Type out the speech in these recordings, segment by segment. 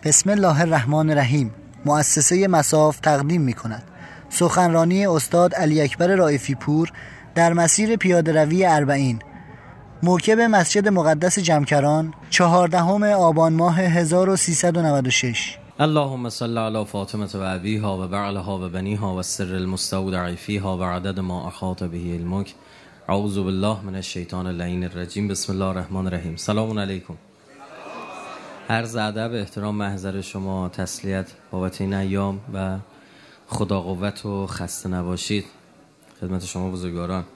بسم الله الرحمن الرحیم. مؤسسه مصاف تقدیم می‌کند سخنرانی استاد علی اکبر رائفی پور در مسیر پیاده‌روی اربعین، موکب مسجد مقدس جمکران، 14 آبان ماه 1396. اللهم صل علی فاطمه و ابیها و بعلها و بنیها و سر المستودع فیها و عدد ما احاط به علمک. اعوذ بالله من الشیطان اللعین الرجیم. بسم الله الرحمن الرحیم. سلام علیکم. عرض ادب، احترام، محضر شما، تسلیت بابت این ایام و خدا قوت و خسته نباشید خدمت شما بزرگواران.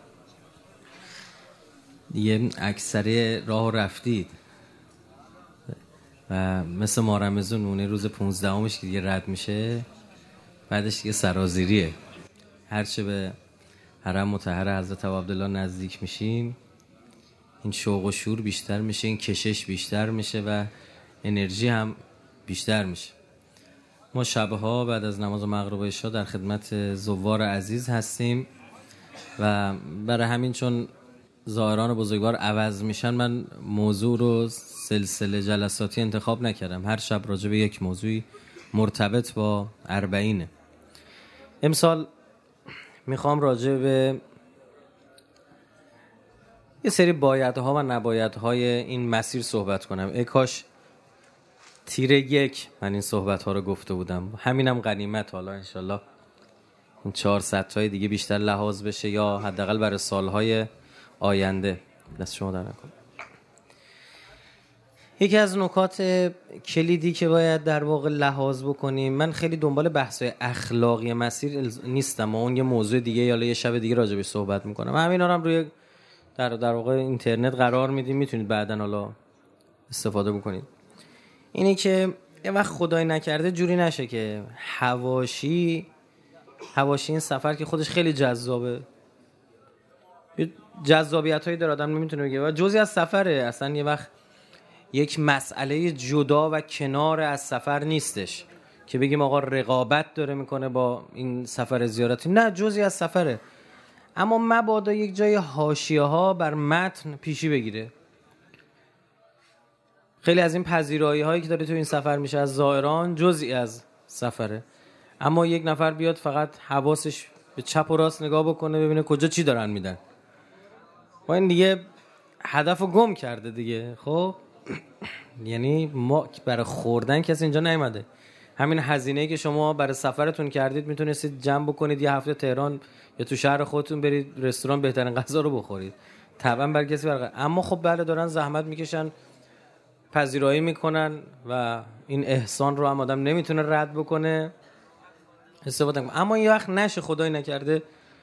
دیگه اکثری راه رفتید و مثل ما رمضان اونه روز 15 که دیگه رد میشه، بعدش دیگه سرازیریه. هرچه به حرم مطهر حضرت عبدالله نزدیک میشیم این شوق و شور بیشتر میشه، این کشش بیشتر میشه و انرژی هم بیشتر میشه. ما شبها بعد از نماز مغرب و عشا در خدمت زوار عزیز هستیم و برای همین چون زائران بزرگوار عوض میشن من موضوع رو سلسله جلساتی انتخاب نکردم. هر شب راجع به یک موضوعی مرتبط با اربعینه. امسال میخوام راجع به یه سری بایدها و نبایدهای این مسیر صحبت کنم. ای کاش تیر 1 من این صحبتها رو گفته بودم. همینم غنیمت. حالا انشالله این 400 تای دیگه بیشتر لحاظ بشه یا حداقل برای سالهای آینده. دست شما در نکنه. یکی از نکات کلیدی که باید در واقع لحاظ بکنیم، من خیلی دنبال بحث‌های اخلاقی مسیر نیستم و اون یه موضوع دیگه یا یه شب دیگه راجع بهش صحبت میکنم. همینا رو هم روی در واقع اینترنت قرار میدیم، میتونید بعداً حالا استفاده بکنید. اینی که یه وقت خدای نکرده جوری نشه که حواشی این سفر که خودش خیلی جذابه، جذابیتایی داره آدم نمیتونه بگه و جزئی از سفره. اصلا یه وقت یک مسئله جدا و کنار از سفر نیستش که بگیم آقا رقابت داره میکنه با این سفر زیارتی. نه، جزئی از سفره. اما مبادا یک جای حاشیه ها بر متن پیشی بگیره. خیلی از این پذیرایی هایی که داره تو این سفر میشه از زائران جزئی از سفره، اما یک نفر بیاد فقط حواسش به چپ و راست نگاه بکنه ببینه کجا چی دارن میدن و این دیگه هدفو گم کرده دیگه. خب یعنی ما برای خوردن کسی اینجا نیومده. همین هزینه‌ای که شما برای سفرتون کردید میتونستید جمع بکنید یه هفته تهران یا تو شهر خودتون برید رستوران بهترین غذا رو بخورید. طبعا برای کسی اما خب بله دارن زحمت میکشن، پذیرایی میکنن و این احسان رو هم آدم نمیتونه رد بکنه، استفاده کنه. اما یه وقت نشه خدای نکرده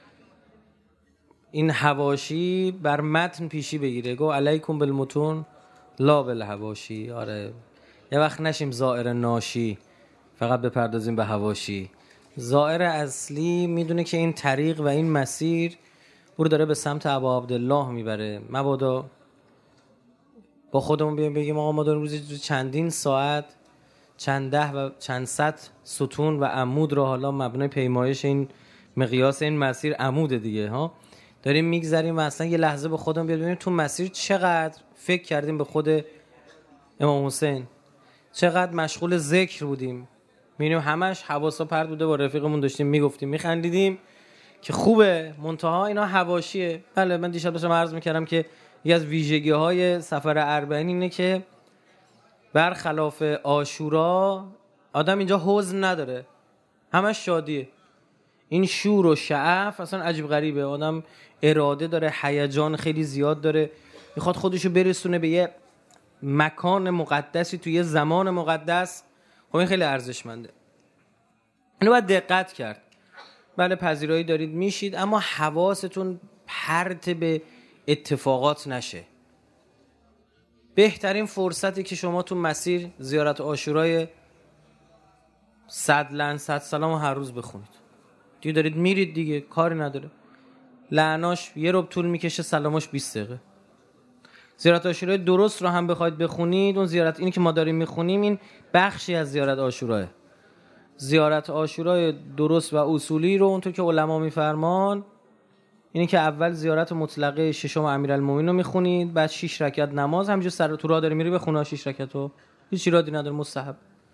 این حواشی بر متن پیشی بگیره. گو علیکم بالمتون لا بالحواشی. آره یه وقت نشیم زائر ناشی فقط بپردازیم به حواشی. زائر اصلی میدونه که این طریق و این مسیر او رو داره به سمت ابا عبدالله میبره. مبادا با خودمون بیایم بگیم آقا ما داریم روزی چندین ساعت چند ده و چند صد ستون و عمود رو، حالا مبنای پیمایش این مقیاس این مسیر عمود دیگه ها، داریم میگذریم و اصلا یه لحظه به خودمون بیاد ببینیم تو مسیر چقدر فکر کردیم به خود امام حسین، چقدر مشغول ذکر بودیم. میبینیم همش حواسا پرت بوده، با رفیقمون داشتیم میگفتیم میخندیدیم که خوبه، منتها اینا حواشیه. بله من دیشب داشتم عرض میکردم که یکی از ویژگی‌های سفر اربعین اینه که برخلاف عاشورا آدم اینجا حزن نداره، همش شادیه. این شور و شعف اصلا عجیب غریبه. آدم اراده داره، هیجان خیلی زیاد داره، میخواد خودشو برسونه به یه مکان مقدسی توی یه زمان مقدس. خب این خیلی ارزشمنده، اینو باید دقت کرد. بله پذیرایی دارید میشید، اما حواستون پرت به اتفاقات نشه. بهترین فرصتی که شما تو مسیر زیارت عاشورای 100 لعن 100 سلام هر روز بخونید. دیگه دارید میرید دیگه، کاری نداره. لعناش یه ربع طول میکشه، سلاماش 20 دقیقه. زیارت عاشورای درست رو هم بخواید بخونید، اون زیارت اینی که ما داریم میخونیم این بخشی از زیارت عاشوراه. زیارت عاشورای درست و اصولی رو اونطور که علما میفرمان اینی که اول زیارت مطلقه ششم امیرالمومنین رو میخونید، بعد 6 رکعت نماز همینجوری سر تو راه داری میری بخونه 6 رکعتو، هیچ ایرادی نداره، مستحب.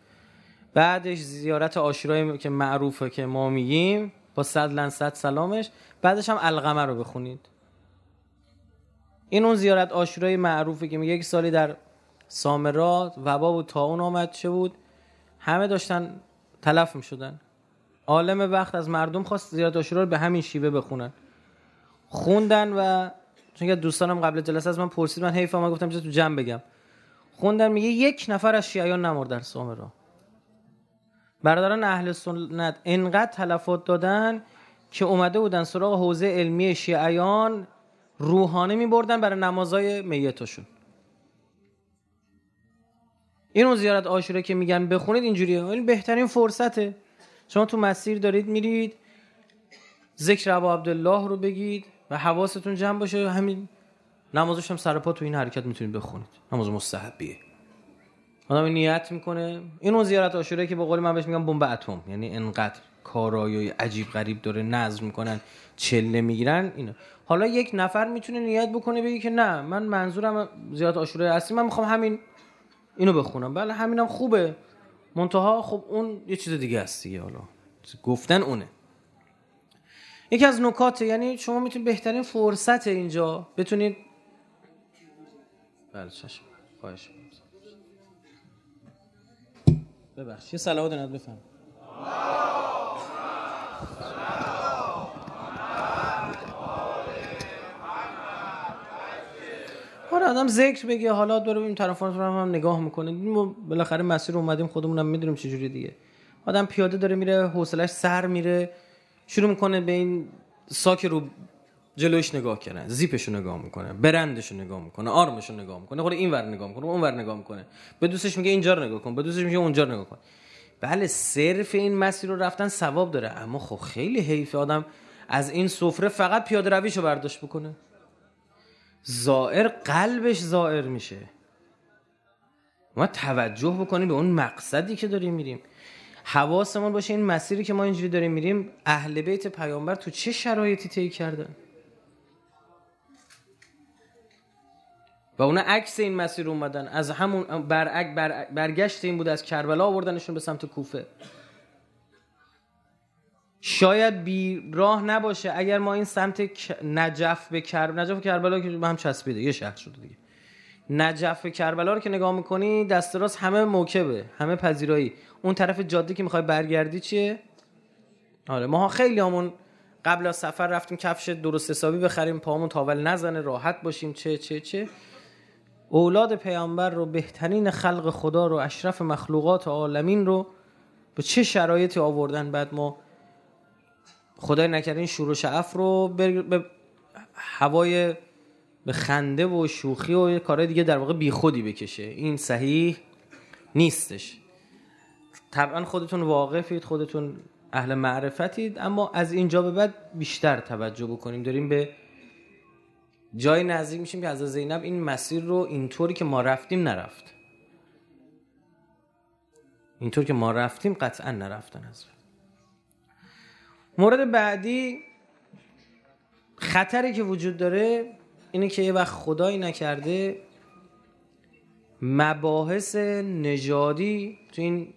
بعدش زیارت عاشورایی که معروفه که ما میگیم با 100 سلامش، بعدش هم القمه رو بخونید. این اون زیارت عاشورای معروفه که میگه یک سالی در سامرا وبا و طاعون آمد، چه بود؟ همه داشتن تلف میشدن. عالم وقت از مردم خواست زیارت عاشورا رو به همین شیوه بخونن. خوندن و چون که دوستانم قبل جلسه از من پرسید، من حیفم، من گفتم چه تو جمع بگم. خوندن میگه یک نفر از شیعیان نمرد در سامرا. برادران اهل سنت انقدر تلفات دادن که اومده بودن سراغ حوزه علمی شیعیان روحانه میبردن برای نمازای میتاشون. این اون زیارت عاشورا که میگن بخونید اینجوریه. این بهترین فرصته. شما تو مسیر دارید میرید، ذکر ابا عبدالله رو بگید و حواستون جمع باشه. همین نمازش هم سر پا تو این حرکت میتونید بخونید. نماز مستحبیه. آدم نیت میکنه. این اون زیارت عاشورا که به قول من بهش میگم بمب اتم، یعنی انقدر کارایی عجیب غریب داره نظم میکنن، چله میگیرن. اینا حالا یک نفر میتونه نیت بکنه بگه که نه، من منظورم زیارت عاشورا اصلی، من میخوام همین اینو بخونم. بله همینم خوبه، منتها خب اون یه چیز دیگه است دیگه. حالا گفتن اونه. یکی از نکات، یعنی شما میتونید بهترین فرصت اینجا بتونید. بله چشم، خواهش می‌کنم. ببخشید یه صلوات ند بفهم. آدم ذکر بگه، حالا داره این طرفان رو هم نگاه میکنه. ما بالاخره مسیر اومدیم، خودمونم میدونیم چه جوری دیگه. آدم پیاده داره میره، حوصله‌اش سر میره، شروع میکنه به این ساک رو جلوش نگاه کردن، زیپشو نگاه میکنه، برندشو نگاه میکنه، آرمشو نگاه میکنه، خود این ور نگاه میکنه، اون ور نگاه میکنه، به دوستش میگه اینجا رو نگاه کن، به دوستش میگه اونجا رو نگاه کن. بله صرف این مسیر رو رفتن ثواب داره، اما خب خیلی حیفه آدم از این سفره فقط پیاده رویشو برداشت بکنه. زائر قلبش زائر میشه. ما توجه بکنیم به اون مقصدی که داریم میریم. حواسمون باشه این مسیری که ما اینجوری داریم میریم، اهل بیت پیامبر تو چه شرایطی طی کردن و اونا عکس این مسیر اومدن. از همون برگشت این بود، از کربلا آوردنشون به سمت کوفه. شاید بی راه نباشه اگر ما این سمت نجف و کربلا که به هم چسبیده، یه شهر شده دیگه. نجف و کربلا رو که نگاه میکنی دست راست همه موکبه، همه پذیرایی. اون طرف جاده که میخوای برگردی چیه؟ آره ما خیلی همون قبل از سفر رفتیم کفش درست حسابی بخریم، پامون تاول نزنه، راحت باشیم. چه اولاد پیامبر رو، بهترین خلق خدا رو، اشرف مخلوقات عالمین رو به چه شرایطی آوردن. بعد ما خدای نکرده این شور و شعف رو به هوای به خنده و شوخی و کارهای دیگه در واقع بی خودی بکشه. این صحیح نیستش. طبعا خودتون واقفید، خودتون اهل معرفتید، اما از اینجا به بعد بیشتر توجه بکنیم. داریم به جای نزدیک میشیم که حضرت زینب این مسیر رو اینطوری که ما رفتیم نرفت. اینطور که ما رفتیم قطعا نرفتن. حضرت مورد بعدی خطری که وجود داره اینه که یه وقت خدایی نکرده مباحث نژادی تو این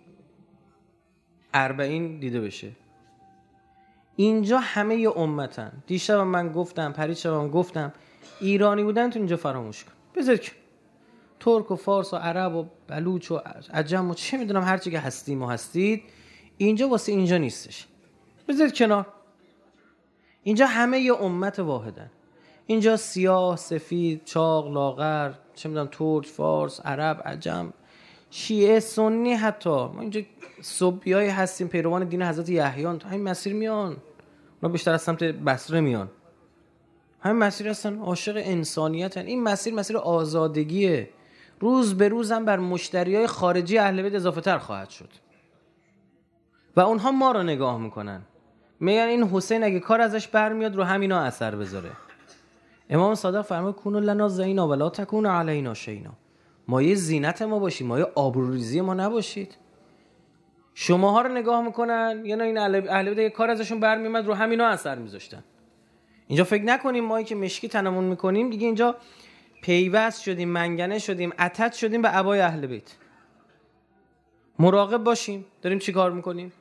40 دیده بشه. اینجا همه ی امتن. دیشب من گفتم، پریشب من گفتم، ایرانی بودن تو اینجا فراموش کن. بذار که ترک و فارس و عرب و بلوچ و عجم و چه میدونم هر چی که هستیم و هستید، اینجا واسه اینجا نیستش. بذار کنار. اینجا همه ی امت واحدن. اینجا سیاه، سفید، چاق، لاغر، چه میدونم ترک، فارس، عرب، عجم، شیعه، سنی، حتی ما اینجا صوفیایی هستیم، پیروان دین حضرت یحیی، تو همین مسیر میان. اونا بیشتر از سمت بصره میان. همین مسیر هستن، عاشق انسانیتن. این مسیر آزادگیه. روز به روز هم بر مشتریای خارجی اهل بیت اضافه تر خواهد شد و اونها ما رو نگاه میکنن، میگن این حسین اگه کار ازش برمیاد رو همینا اثر بذاره. امام صادق فرمود کونوا لنا زینا ولا تکونوا علینا شینا. مایه زینت ما باشید، مایه آبروریزی ما نباشید. شماها رو نگاه میکنن، یعنی این اهل بیت کار ازشون برمیاد رو همینا اثر میذاشتن. اینجا فکر نکنیم ما که مشکی تنمون میکنیم دیگه اینجا پیوست شدیم، منگنه شدیم، عتت شدیم به عبای اهل بیت. مراقب باشیم داریم چی کار میکنیم.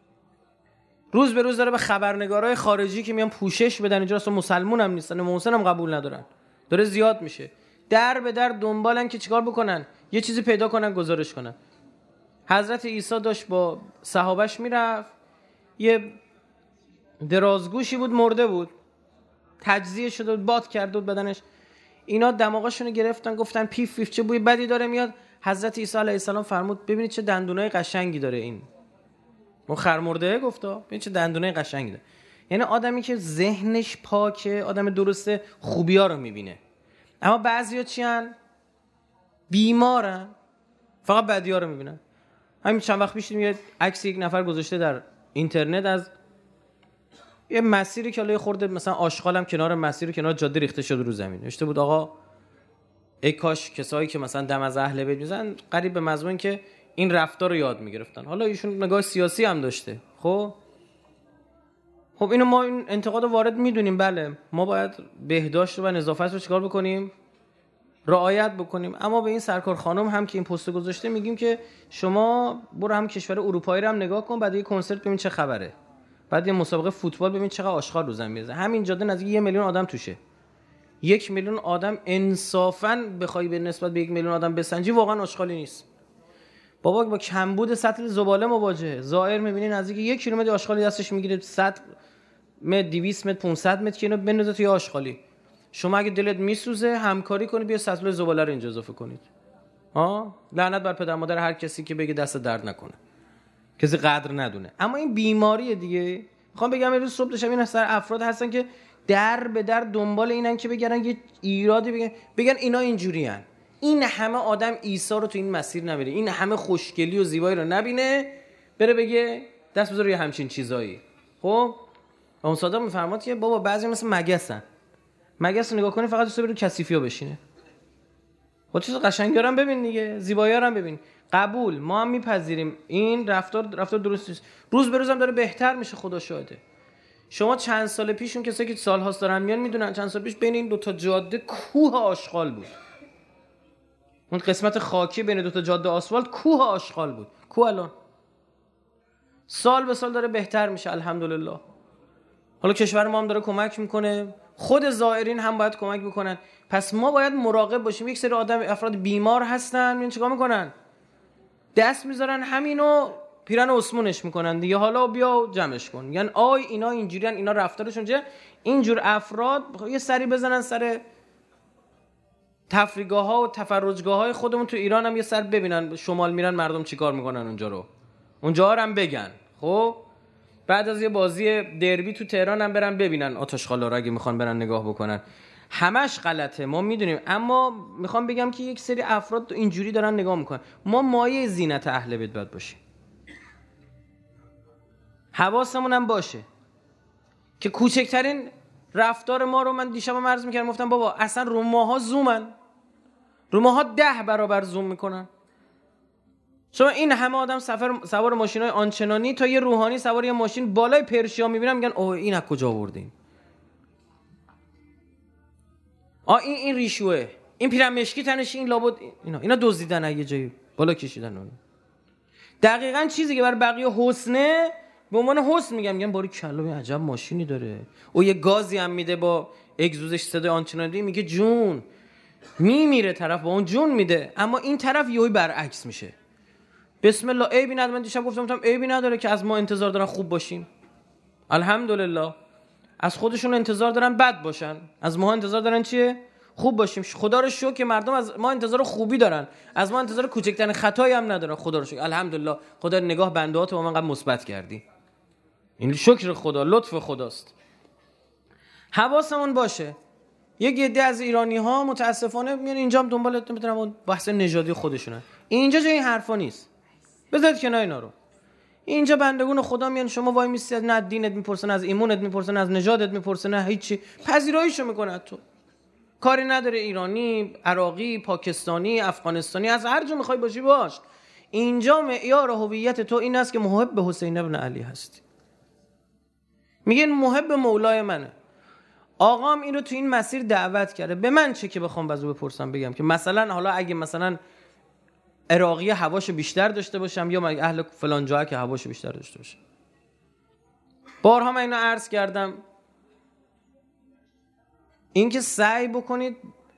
روز به روز داره به خبرنگارای خارجی که میان پوشش بدن اینجا اصلا مسلمون هم نیستن، محسن هم قبول ندارن، داره زیاد میشه، در به در دنبالن که چیکار بکنن، یه چیزی پیدا کنن گزارش کنن. حضرت عیسی داشت با صحابش میرفت، یه درازگوشی بود مرده بود، تجزیه شده بود، باد کرده بود بدنش، اینا دماغشونو گرفتن گفتن پیف پیف چه بوی بدی داره میاد. حضرت عیسی علیه السلام فرمود ببینید چه دندونای قشنگی داره این. اون خرمرده گفتا ببین چه دندونای قشنگی داره. یعنی آدمی که ذهنش پاکه، آدم درسته، خوبی‌ها رو میبینه. اما بعضیا چیان؟ بیمارن، فقط بدی‌ها رو میبینن. همین چند وقت پیش یه عکس یک نفر گذاشته در اینترنت از یه مسیری که الان خورده مثلا آشغالم کنار مسیر کنار جاده ریخته شده رو زمین. نوشته بود آقا ای کاش کسایی که مثلا دم از اهل بیت میزنن قریب به مضمون که این رفتار رو یاد میگرفتن. حالا ایشون نگاه سیاسی هم داشته. خب اینو ما این انتقاد وارد میدونیم، بله ما باید بهداشت و نظافت رو چیکار بکنیم؟ رعایت بکنیم. اما به این سرکار خانم هم که این پست گذاشته میگیم که شما برو هم کشور اروپایی رو هم نگاه کن، بعد یه کنسرت ببین چه خبره، بعد یه مسابقه فوتبال ببین چقدر آشغال رو زمین میذاره. همین جاده نزدیک 1 میلیون آدم توشه. 1 میلیون آدم انصافاً بخوای به نسبت به 1 میلیون آدم بسنجی واقعا آشغالی نیست. بابا با کمبود سطح زباله مواجهه. زائر میبینی نزدیک 1 کیلومتر آشغالی دستش میگیره، 100 متر 200 متر 500 متر که اینو بندازه توی آشغالی. شما اگه دلت میسوزه همکاری کنید بیا سطل زباله رو اینجا اضافه کنید. لعنت بر پدر مادر هر کسی که بگه دست درد نکنه، کسی قدر ندونه. اما این بیماریه دیگه. میخوام بگم امروز صبح داشتم این افراد هستن که در به در دنبال اینن که بگردن یه ایرادی بگن اینا اینجوریان. این همه آدم عیسی رو تو این مسیر نمیره، این همه خوشگلی و زیبایی رو نبینه بره بگه دست بذار روی همچین چیزایی. خب اون صادق میفرماد که بابا بعضی مثل مگسن، مگس نگاه کنی فقط دوست داره رو کثیفی‌ها بشینه. خود چیز قشنگی رو ببین دیگه، زیبایی رو ببین. قبول، ما هم میپذیریم این رفتار درست نیست. روز به روزم داره بهتر میشه، خدا شاهده. شما چند سال پیش اون کسایی که سال‌هاست دارن میان میدونن چند سال پیش بین این 2 جاده کوه آشغال بود. اون قسمت خاکی بین 2 جاده آسفالت کوه آشغال بود. کوه الان سال به سال داره بهتر میشه الحمدلله. حالا کشور ما هم داره کمک میکنه، خود زائرین هم باید کمک بکنن. پس ما باید مراقب باشیم. یک سری افراد بیمار هستن، این چیکار میکنن؟ دست میذارن همینو پیرن اسمونش میکنن دیگه، حالا بیا جمعش کن. یعنی اینا اینجوریان، اینا رفتارشون چه؟ اینجور افراد یه سری بزنن سر تفریحگاه‌ها و تفرجگاه‌های خودمون تو ایران هم یه سر ببینن شمال میرن مردم چیکار میکنن اونجا رو هم بگن. خب بعد از یه بازی دربی تو تهران هم برن ببینن آتش‌خالا رو اگه میخوان برن نگاه بکنن. همش غلطه ما میدونیم، اما میخوام بگم که یک سری افراد اینجوری دارن نگاه میکنن. ما مایه زینت اهل بیت باید باشیم، حواسمون هم باشه که کوچکترین رفتار ما رو، من دیشب عرض میکردم گفتم بابا اصلا رو ماها زومن، رو ماها 10 برابر زوم میکنن. شما این همه آدم سوار ماشینای آنچنانی تا یه روحانی سوار یه ماشین بالای پرشیا میبینن میگن اوه این از کجا آوردین؟ این ریشوه، این پیرمشکی تنش، این لابد اینا دزدیدن یه جایی بالا کشیدن اون. دقیقاً چیزی که بر بقیه حسنه به عنوان حسن میگم باری کلا عجب ماشینی داره، او یه گازی هم میده با اگزوزش صدای آنچنانی میگه جون، میمیره طرف با اون جون میده. اما این طرف یهویی برعکس میشه. بسم الله عیبی نداره. من دیشب گفتم عیبی نداره که از ما انتظار دارن خوب باشیم. الحمدلله. از خودشون انتظار دارن بد باشن، از ما انتظار دارن چیه؟ خوب باشیم. خدا رو شکر که مردم از ما انتظار خوبی دارن، از ما انتظار کوچکترین خطایی هم ندارن. خدا رو شکر، الحمدلله. خدا نگاه بنده‌هات با من قد مثبت کردی. این شکر خدا، لطف خداست. حواسمون باشه. یک عده از ایرانی‌ها متاسفانه میان اینجا هم دنبال اون بحث نژادی خودشونن. اینجا جای این حرفا نیست. بذارید کنار اینا رو. اینجا بندگون خدا میان، شما وای میسی، نه دینت میپرسن، از ایمونت میپرسن، از نژادت میپرسن، نه هیچی، پذیراییشو میکنه. تو کاری نداره ایرانی، عراقی، پاکستانی، افغانستانی، از هر جا میخوای باشی باش. اینجا معیار هویت تو این است که محب حسین ابن علی هستی. میگن محب مولای منه. آقام اینو تو این مسیر دعوت کرده. به من چه که بخوام واسه بپرسم بگم که مثلا حالا اگه مثلا عراقی هواشو بیشتر داشته باشم یا من اهل فلان جا که هواشو بیشتر داشته باشم. بارها من اینو عرض کردم، اینکه سعی بکنید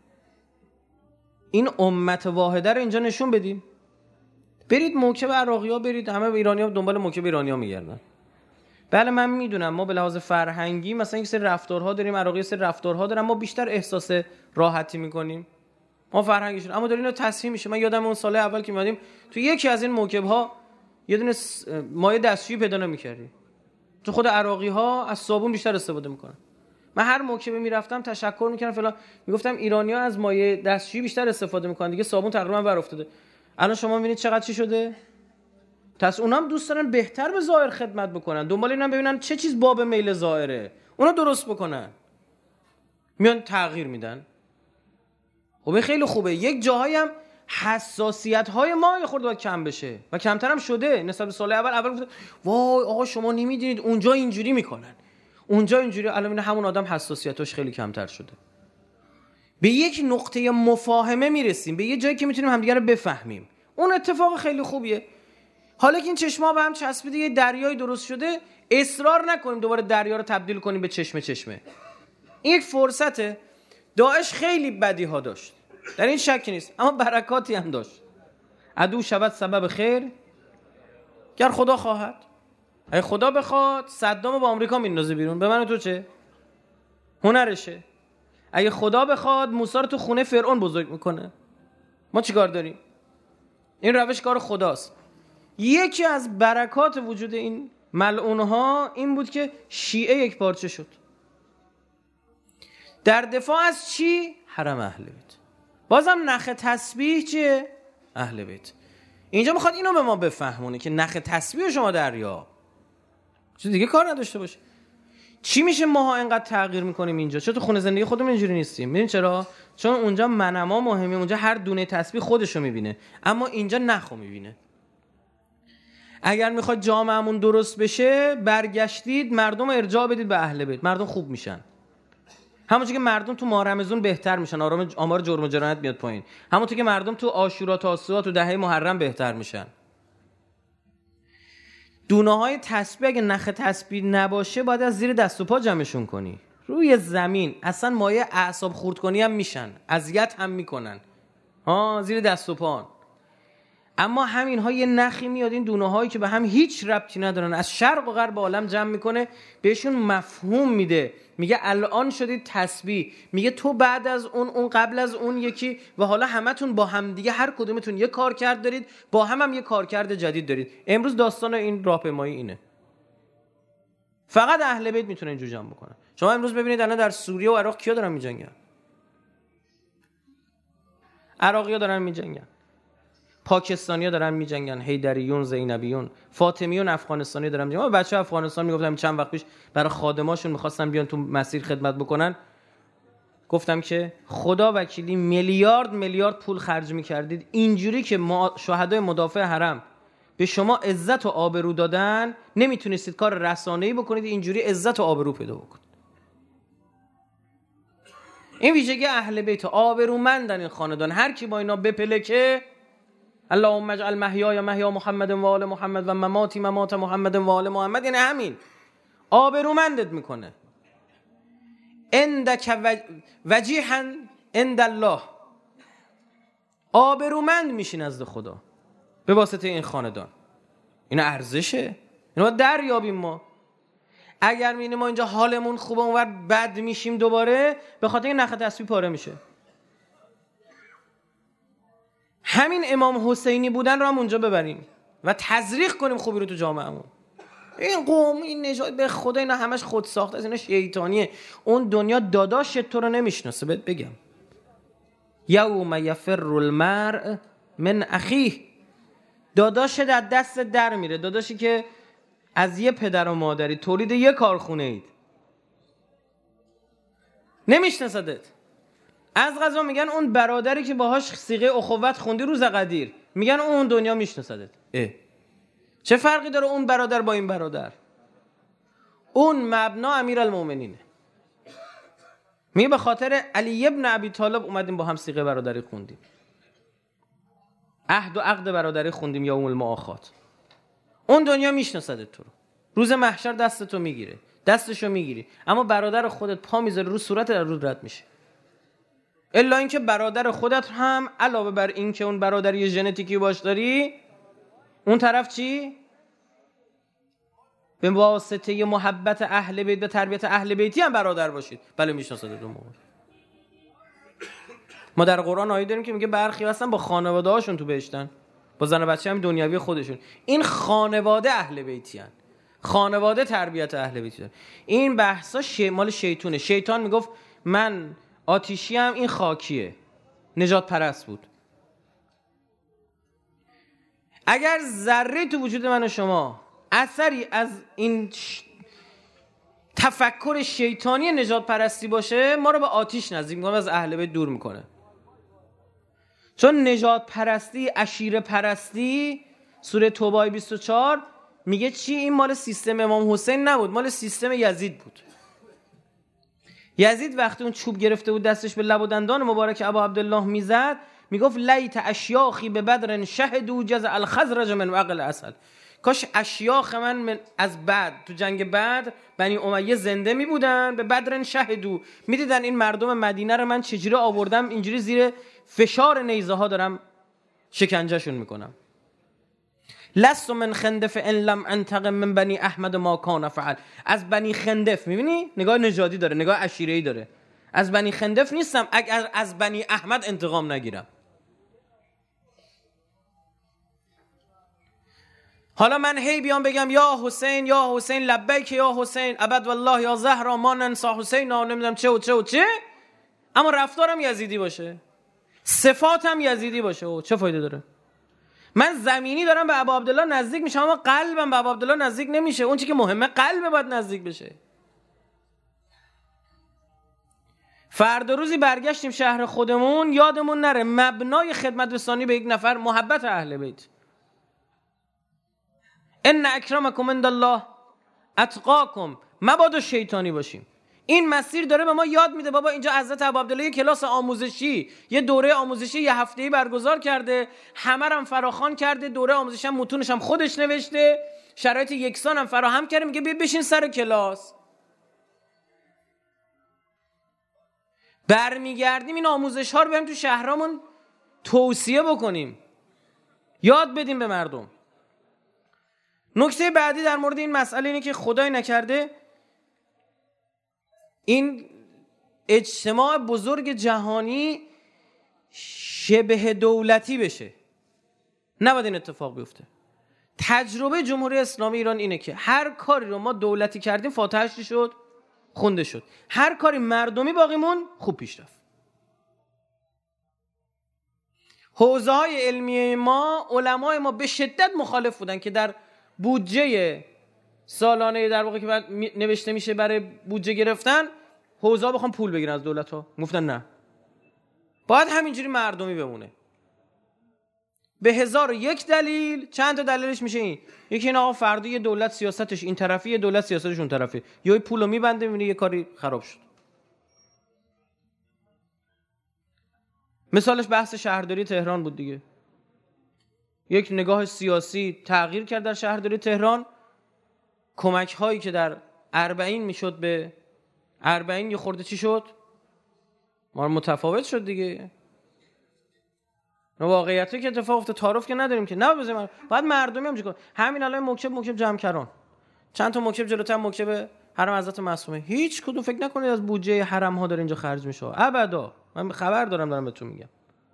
این امت واحده رو اینجا نشون بدیم. برید موکب عراقی‌ها، برید همه ایرانی‌ها دنبال موکب ایرانی‌ها میگردن. بله من میدونم ما به لحاظ فرهنگی مثلا یک سری رفتارها داریم، عراقی سری رفتارها دارن، ما بیشتر احساس راحتی میکنیم، ما فرهنگیشون، اما داره اینو تصحیح میشه. من یادم اون سال اول که میادیم تو یکی از این موکب‌ها یه دونه مایع دستشویی پیدا نمی‌کردی. تو خود عراقی‌ها از صابون بیشتر استفاده میکنن. من هر موکبی میرفتم تشکر میکردم فلان، میگفتم ایرانی‌ها از مایع دستشویی بیشتر استفاده میکنن دیگه، صابون تقریبا بر افتاده. الان شما میبینید چقدر چی شده؟ اونام دوست دارن بهتر به زائر خدمت بکنن، دنبال اینن ببینن چه چیز باب میل زائره، اونا درست بکنن، میان تغییر میدن. خب خیلی خوبه. یک جاهایی هم حساسیت‌های ما یه خورده باید کم بشه و کمتر هم شده نسبت به سال اول گفتن وای آقا شما نمیدونید اونجا اینجوری میکنن، اونجا اینجوری. الان همون آدم حساسیتاش خیلی کمتر شده. به یک نقطه مفاهمه میرسیم، به یه جایی که میتونیم همدیگه رو بفهمیم. اون اتفاق خیلی خوبیه. حالا که این چشم‌ها به هم چسبیده، یه دریای درست شده، اصرار نکنیم دوباره دریا رو تبدیل کنیم به چشمه. این یک فرصته. داعش خیلی بدیها داشت، در این شکی نیست، اما برکاتی هم داشت. عدو شود سبب خیر گر خدا خواهد. اگه خدا بخواد صدام با آمریکا میندازه بیرون، به من و تو چه؟ هنرشه. اگه خدا بخواد موسی رو تو خونه فرعون بزرگ میکنه، ما چیکار داریم؟ این روش کار خداست. یکی از برکات وجود این ملعونها این بود که شیعه یک پارچه شد. در دفاع از چی؟ حرم اهل بیت. بازم نخ تسبیح چیه؟ اهل بیت. اینجا میخواد اینو به ما بفهمونه که نخ تسبیح شما دریا، چیز دیگه کار نداشته باشه. چی میشه ماها اینقدر تغییر میکنیم اینجا؟ چرا تو خونه زندگی خودمون اینجوری نیستیم؟ ببین چرا؟ چون اونجا منما مهمه، اونجا هر دونه تسبیح خودشو میبینه، اما اینجا نخو میبینه. اگر میخواد جامعهمون درست بشه، برگشتید مردم ارجاع بدید به اهل بیت، مردم خوب میشن. همونطور که مردم تو ماه رمضان بهتر میشن، آمار جرم و جنایت میاد پایین. همونطور که مردم تو عاشورا تاسوعا تو دهه محرم بهتر میشن. دونه های تسبیح اگه نخ تسبیح نباشه باید از زیر دست و پا جمعشون کنی. روی زمین اصلا مایه اعصاب خورد کنی هم میشن، اذیت هم میکنن. زیر دست و پا. اما همین ها یه نخی میاد، این دونه هایی که به هم هیچ ربطی ندارن، از شرق و غرب عالم جمع میکنه، بهشون مفهوم میده. میگه الان شدید تسبیح، میگه تو بعد از اون قبل از اون یکی، و حالا همتون با هم دیگه هر کدومتون یه کار کرد دارید، با هم یه کار کرد جدید دارید. امروز داستان این راهپیمایی اینه. فقط اهل بیت میتونه اینجور جمع بکنه. شما امروز ببینید الان در سوریه و عراق کیا دارن میجنگن؟ عراقی‌ها دارن میجنگن، پاکستانی‌ها دارن میجنگن، حیدریون، زینبیون، فاطمیون افغانستانی دارن میجنگن. بچه‌ها افغانستان میگفتم چند وقت پیش برای خادماشون می‌خواستن بیان تو مسیر خدمت بکنن، گفتم که خدا وکیلی میلیارد پول خرج می‌کردید اینجوری که شهدای مدافع حرم به شما عزت و آبرو دادن، نمیتونستید کار رسانه‌ای بکنید اینجوری عزت و آبرو پیدا بکنید. این ویژگی اهل بیت، آبرومندن این خاندان. هر کی با اینا بپلکه، اللهم اجعل محیای محیا محمد و آل محمد و مماتی ممات محمد و آل محمد، یعنی همین آبرومندت میکنه. عندک وجیحا عند الله، آبرومند میشین نزد خدا به واسطه این خاندان. این ارزشه، اینو باید دریابیم. ما اگر میبینیم ما اینجا حالمون خوبه اونور بد میشیم دوباره، به خاطر این نخ تسبیح پاره میشه. همین امام حسینی بودن رو هم اونجا ببریم و تزریق کنیم خوبی رو تو جامعهمون. این قوم، این نژاد، به خدا اینا همش خود ساخته است، اینا شیطانیه. اون دنیا داداشت تو رو نمیشناسه. بهت بگم یوم یفر المرء من اخیه، داداشت از دست در میره، داداشی که از یه پدر و مادری تولید یه کارخونه اید، نمیشناسدت. از قضا میگن اون برادری که باهاش صیغه اخوت خوندی روز قدیر، میگن اون دنیا میشناسدت. چه فرقی داره اون برادر با این برادر؟ اون مبنا امیرالمومنینه. میگه به خاطر علی ابن ابی طالب اومدیم با هم صیغه برادری خوندیم. عهد و عقد برادری خوندیم یا المؤاخات. اون دنیا میشناسد تو رو، روز محشر دستتو میگیره، دستشو میگیری، اما برادر خودت پا میذاره رو صورتت، رو رد میشه. الا اینکه برادر خودت هم علاوه بر این که اون برادری ژنتیکی باش داری، اون طرف چی؟ به واسطه محبت اهل بیت و تربیت اهل بیتی هم برادر باشید. بله میشناسد دو موقع. ما در قرآن آیه داریم که میگه برخی هستن با خانواده هاشون تو بهشتن، با زن و بچه هم دنیوی خودشون. این خانواده اهل بیتی هن. خانواده تربیت اهل بیتی هن. این بحثا مال شیطونه. شیطان میگفت من آتیشی هم، این خاکیه. نجات پرست بود. اگر ذره تو وجود من و شما اثری از این تفکر شیطانی نجات پرستی باشه، ما رو به آتیش نزدیک میکنه، از اهل بیت دور میکنه. چون نجات پرستی، عشیره پرستی، سوره توبه 24 میگه چی؟ این مال سیستم امام حسین نبود، مال سیستم یزید بود. یزید وقتی اون چوب گرفته بود دستش به لب و دندان مبارک ابا عبدالله میزد، میگفت لیت اشیاخی به بدر شهدوا جزع الخزرج من وقل اسد. کاش اشیاخ من از بعد تو جنگ بدر بنی امیه زنده می بودن، به بدر شهدوا، میدیدن این مردم مدینه رو من چجوری آوردم، اینجوری زیر فشار نیزه ها دارم شکنجهشون میکنم. لست من خندف ان لم انتقم من بنی احمد ما کان فعل. از بنی خندف، میبینی نگاه نژادی داره، نگاه عشیره‌ای داره. از بنی خندف نیستم اگر از بنی احمد انتقام نگیرم. حالا من هی بیام بگم یا حسین یا حسین لبیک یا حسین ابد والله یا زهرا ما ننسا حسین، نمیدونم چه و چه و چه، اما رفتارم یزیدی باشه، صفاتم یزیدی باشه، چه فایده داره؟ من زمینی دارم به ابا عبدالله نزدیک میشم، اما قلبم به ابا عبدالله نزدیک نمیشه. اون چی که مهمه قلب باید نزدیک بشه. فردا روزی برگشتیم شهر خودمون، یادمون نره مبنای خدمت رسانی به یک نفر محبت اهل بیت. ان اکرمکم عند الله اتقاکم. مبادا شیطانی باشیم. این مسیر داره به ما یاد میده. بابا اینجا حضرت ابوعبدالله یه کلاس آموزشی، یه دوره آموزشی یه هفته‌ای برگزار کرده، همه رو هم فراخوان کرده، دوره آموزشی هم متونش هم خودش نوشته، شرایط یکسان هم فراهم کرده، میگه بیا بشین سر کلاس. برمیگردیم این آموزش ها رو بریم تو شهرامون توصیه بکنیم، یاد بدیم به مردم. نکته بعدی در مورد این مسئله اینه که خدای نکرده این اجتماع بزرگ جهانی شبه دولتی بشه. نباید این اتفاق بیفته. تجربه جمهوری اسلامی ایران اینه که هر کاری رو ما دولتی کردیم فاتحه‌اش شد، خونده شد. هر کاری مردمی باقیمون خوب پیش رفت. حوزه های علمی ما، علمای ما به شدت مخالف بودن که در بودجه سالانه در واقع که بعد نوشته میشه برای بودجه گرفتن، حوزه ها بخوام پول بگیرن از دولت ها. گفتن نه، باید همینجوری مردمی بمونه. به 1001 دلیل. چند تا دلیلش میشه این: یکی این آقا فردا یه دولت سیاستش این طرفی، یه دولت سیاستش اون طرفی، یا پولو میبنده میبینه یه کاری خراب شد. مثالش بحث شهرداری تهران بود دیگه. یک نگاه سیاسی تغییر کرد در شهرداری تهران. کمک هایی که در اربعین میشد به اربعین یه خورده چی شد؟ ما متفاوت شد دیگه. واقعیتی که اتفاق افتاد تعارف که نداریم که، نه بزنیم باید مردمی هم کنه. همین الان مکتب جمع کردن، چند تا مکتب جلوتر مکتب حرم حضرت معصومه، هیچ کدوم فکر نکنید از بودجه حرم ها داره اینجا خرج میشه، ابدا. من خبر دارم بهتون میگم،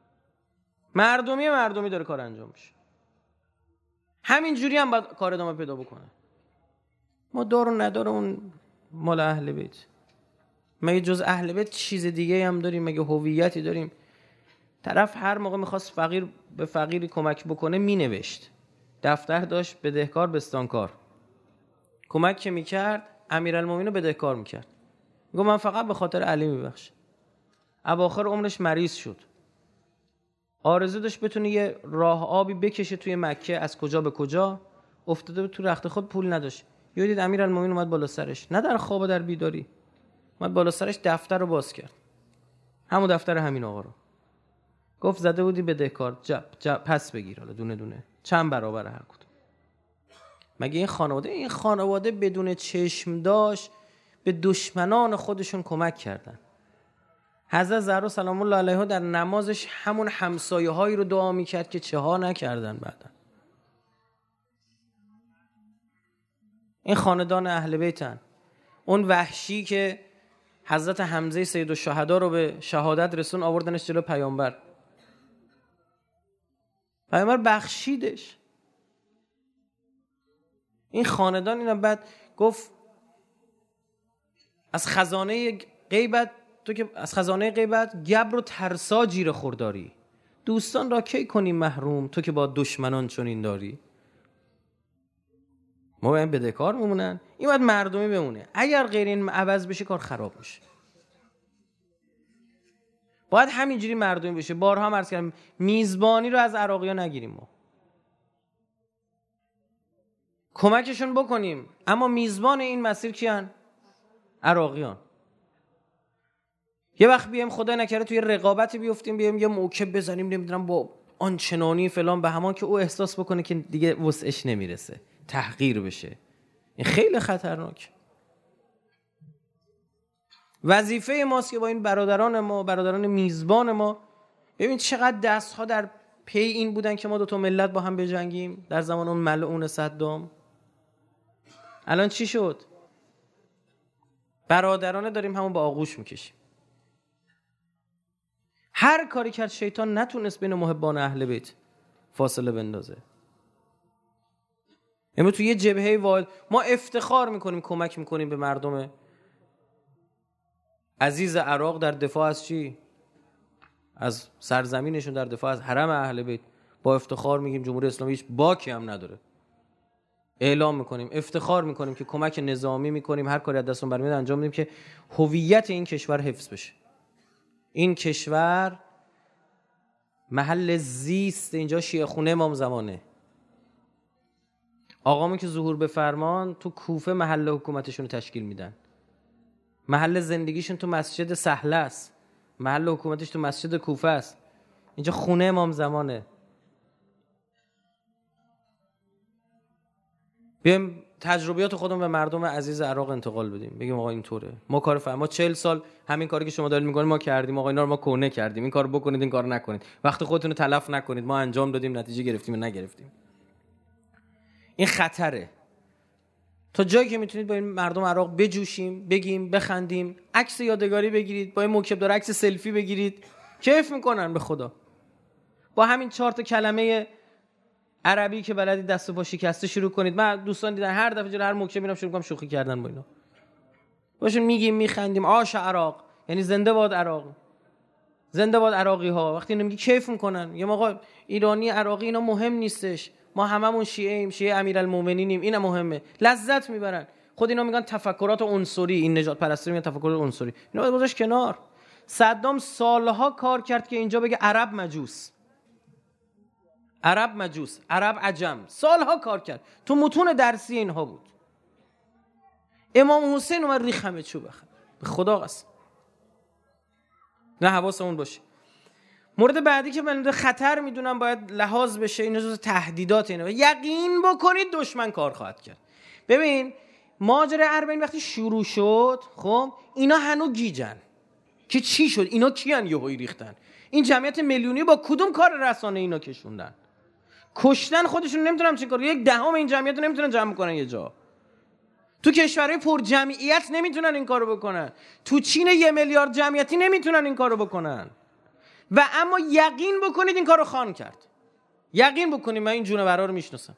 مردمی داره کار انجام میشه. همین جوری هم باید کار ادامه پیدا بکنه. ما دارو نداره اون مال اهل بیت. مگه جز اهل بیت چیز دیگه هم داریم؟ مگه هویتی داریم؟ طرف هر موقع میخواست فقیر به فقیری کمک بکنه مینوشت، دفتر داشت، بدهکار بستانکار. کمک که میکرد امیرالمومنین رو بدهکار میکرد، میگه من فقط به خاطر علی میبخشم. اواخر عمرش مریض شد، آرزو داشت بتونه یه راه آبی بکشه توی مکه، از کجا به کجا، افتاده بود تو رخت خود، پول نداشت. یه دید امیرالمومنین اومد بالا سرش، نه در خواب، در بیداری اومد بالا سرش، دفتر رو باز کرد، همون دفتر همین آقا رو. گفت زده بودی بدهکار، جب پس بگیر، حالا دونه دونه چند برابر هر کدوم. مگه این خانواده بدون چشم داشت به دشمنان خودشون کمک کردن. حضرت زهرا سلام الله علیها در نمازش همون همسایه هایی رو دعا میکرد که چه ها نکردن بعدن. این خاندان اهل بیتن. اون وحشی که حضرت حمزه سید الشهدا رو به شهادت رسون آوردنش جلو پیامبر بخشیدش. این خاندان اینا بعد گفت از خزانه غیبت، تو که از خزانه غیبت گبر و ترسا جیر خورداری، دوستان را کی کنی محروم تو که با دشمنان چنین داری. ما باید بدهکار بمونن، این باید مردمی بمونه. اگر غیر این عوض بشه کار خراب میشه. باید همینجوری مردمی بشه. بارها هم عرض کردم میزبانی رو از عراقی‌ها نگیریم، ما کمکشون بکنیم، اما میزبان این مسیر کیان؟ عراقیان. یه وقت بیایم خدا نکره توی رقابتی بیفتیم، بیایم یه موکب بزنیم نمیدونم با آنچنانی فلان به همان که او احساس بکنه که دیگه وسعش نمیرسه، تحقیر بشه. این خیلی خطرناک. وظیفه ماست که با این برادران ما، برادران میزبان ما، ببین چقدر دستها در پی این بودن که ما دو تا ملت با هم بجنگیم در زمان اون ملعون صدام. الان چی شد؟ برادرانه داریم همون با آغوش میکشیم. هر کاری کرد شیطان نتونست بین محبان اهل بیت فاصله بندازه. امروز تو یه جبهه واحد ما افتخار میکنیم، کمک میکنیم به مردم عزیز عراق در دفاع از چی؟ از سرزمینشون، در دفاع از حرم اهل بیت. با افتخار میگیم جمهوری اسلامی هیچ باکی هم نداره. اعلام میکنیم، افتخار میکنیم که کمک نظامی میکنیم، هر کاری از دستمون برمیاد انجام میدیم که هویت این کشور حفظ بشه. این کشور محل زیست، اینجا شیعه خونه امام زمانه. آقامون که ظهور به فرمان تو کوفه محل حکومتشون رو تشکیل میدن. محل زندگیشون تو مسجد سهله است، محل حکومتش تو مسجد کوفه است. اینجا خونه امام زمانه. بیایم تجربیات خودمون به مردم عزیز عراق انتقال بدیم، بگیم آقا اینطوره، ما کار ما 40 سال همین کاری که شما دارید میکنید ما کردیم، آقا اینا رو ما کونه کردیم، این کارو بکنید، این کارو نکنید، وقت خودتون رو تلف نکنید، ما انجام دادیم، نتیجه گرفتیم یا نگرفتیم. این خطره. تا جایی که میتونید با این مردم عراق بجوشیم، بگیم، بخندیم، عکس یادگاری بگیرید، با این موکب داره عکس سلفی بگیرید، کیف میکنن به خدا. با همین 4 تا کلمه عربی که بلدی دست و پا شکسته شروع کنید. من دوستان دیدن هر دفعه جلوی هر موکب میرم شروع کنم شوخی کردن با اینا. باشون میگیم، میخندیم، عاش عراق، یعنی زنده باد عراق، زنده باد عراقی ها. وقتی اینو میگی کیف میکنن. یه موقع ایرانی عراقی اینا مهم نیستش، ما هممون شیعه ایم، شیعه امیرالمومنینیم، اینا مهمه، لذت میبرن. خود اینا میگن تفکرات عنصری، این نجات پرستی میگن تفکرات عنصری، اینا باید گذاشت کنار. صدام سالها کار کرد که اینجا بگه عرب مجوس، عرب مجوس، عرب عجم، سالها کار کرد. تو متون درسی اینها بود. امام حسین اومد ریخ همه چوب به خدا قسم. نه حواسمون باشه. مورد بعدی که من خطر میدونم باید لحاظ بشه، این جزو تهدیدات اینه. یقین بکنید دشمن کار خواهد کرد. ببین ماجرای اربعین وقتی شروع شد، خب اینا هنوز گیجن که چی شد، اینا کیان یهویی ریختن. این جمعیت میلیونی با کدوم کار رسانه اینا کشوندن؟ کشتن خودشون نمیتونن چه کار، 1/10 این جمعیت رو نمیتونن جمع کنن یه جا. تو کشورهای پر جمعیت نمیتونن این کارو بکنن. تو چین 1 میلیارد جمعیتی نمیتونن این کارو بکنن. و اما یقین بکنید این کارو خان کرد. یقین بکنید، من این جونورا رو میشناسم.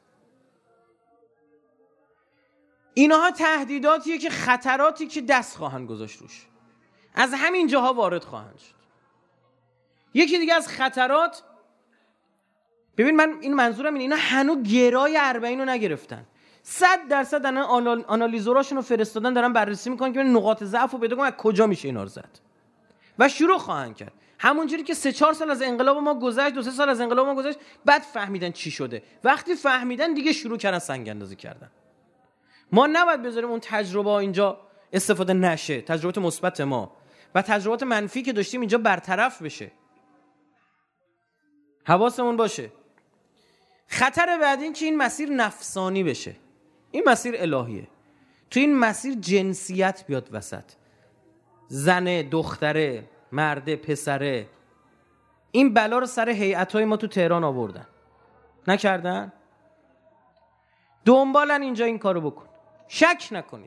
اینها تهدیداتیه که خطراتی که دست خواهند گذاشت روش، از همین جاها وارد خواهند شد. یکی دیگه از خطرات، ببین من این منظورم اینه، اینا هنوز گرای 40 رو نگرفتن. 100% آنالیزوراشون رو فرستادن، دارن بررسی میکنن که نقاط ضعف رو پیدا کنن از کجا میشه اینا رو زد و شروع خواهند کرد. همونجوری که 3-4 سال از انقلاب ما گذشت، 2-3 سال از انقلاب ما گذشت، بعد فهمیدن چی شده. وقتی فهمیدن دیگه شروع کردن سنگ اندازی کردن. ما نباید بذاریم اون تجربه اینجا استفاده نشه، تجربه مثبت ما و تجربات منفی که داشتیم اینجا برطرف بشه. حواسمون باشه. خطر بعدی این که این مسیر نفسانی بشه. این مسیر الهیه. تو این مسیر جنسیت بیاد وسط. زنه، دختره، مرده، پسره. این بلا رو سر هیئت‌های ما تو تهران آوردن. نکردن؟ دنبالن اینجا این کارو بکن. شک نکنید.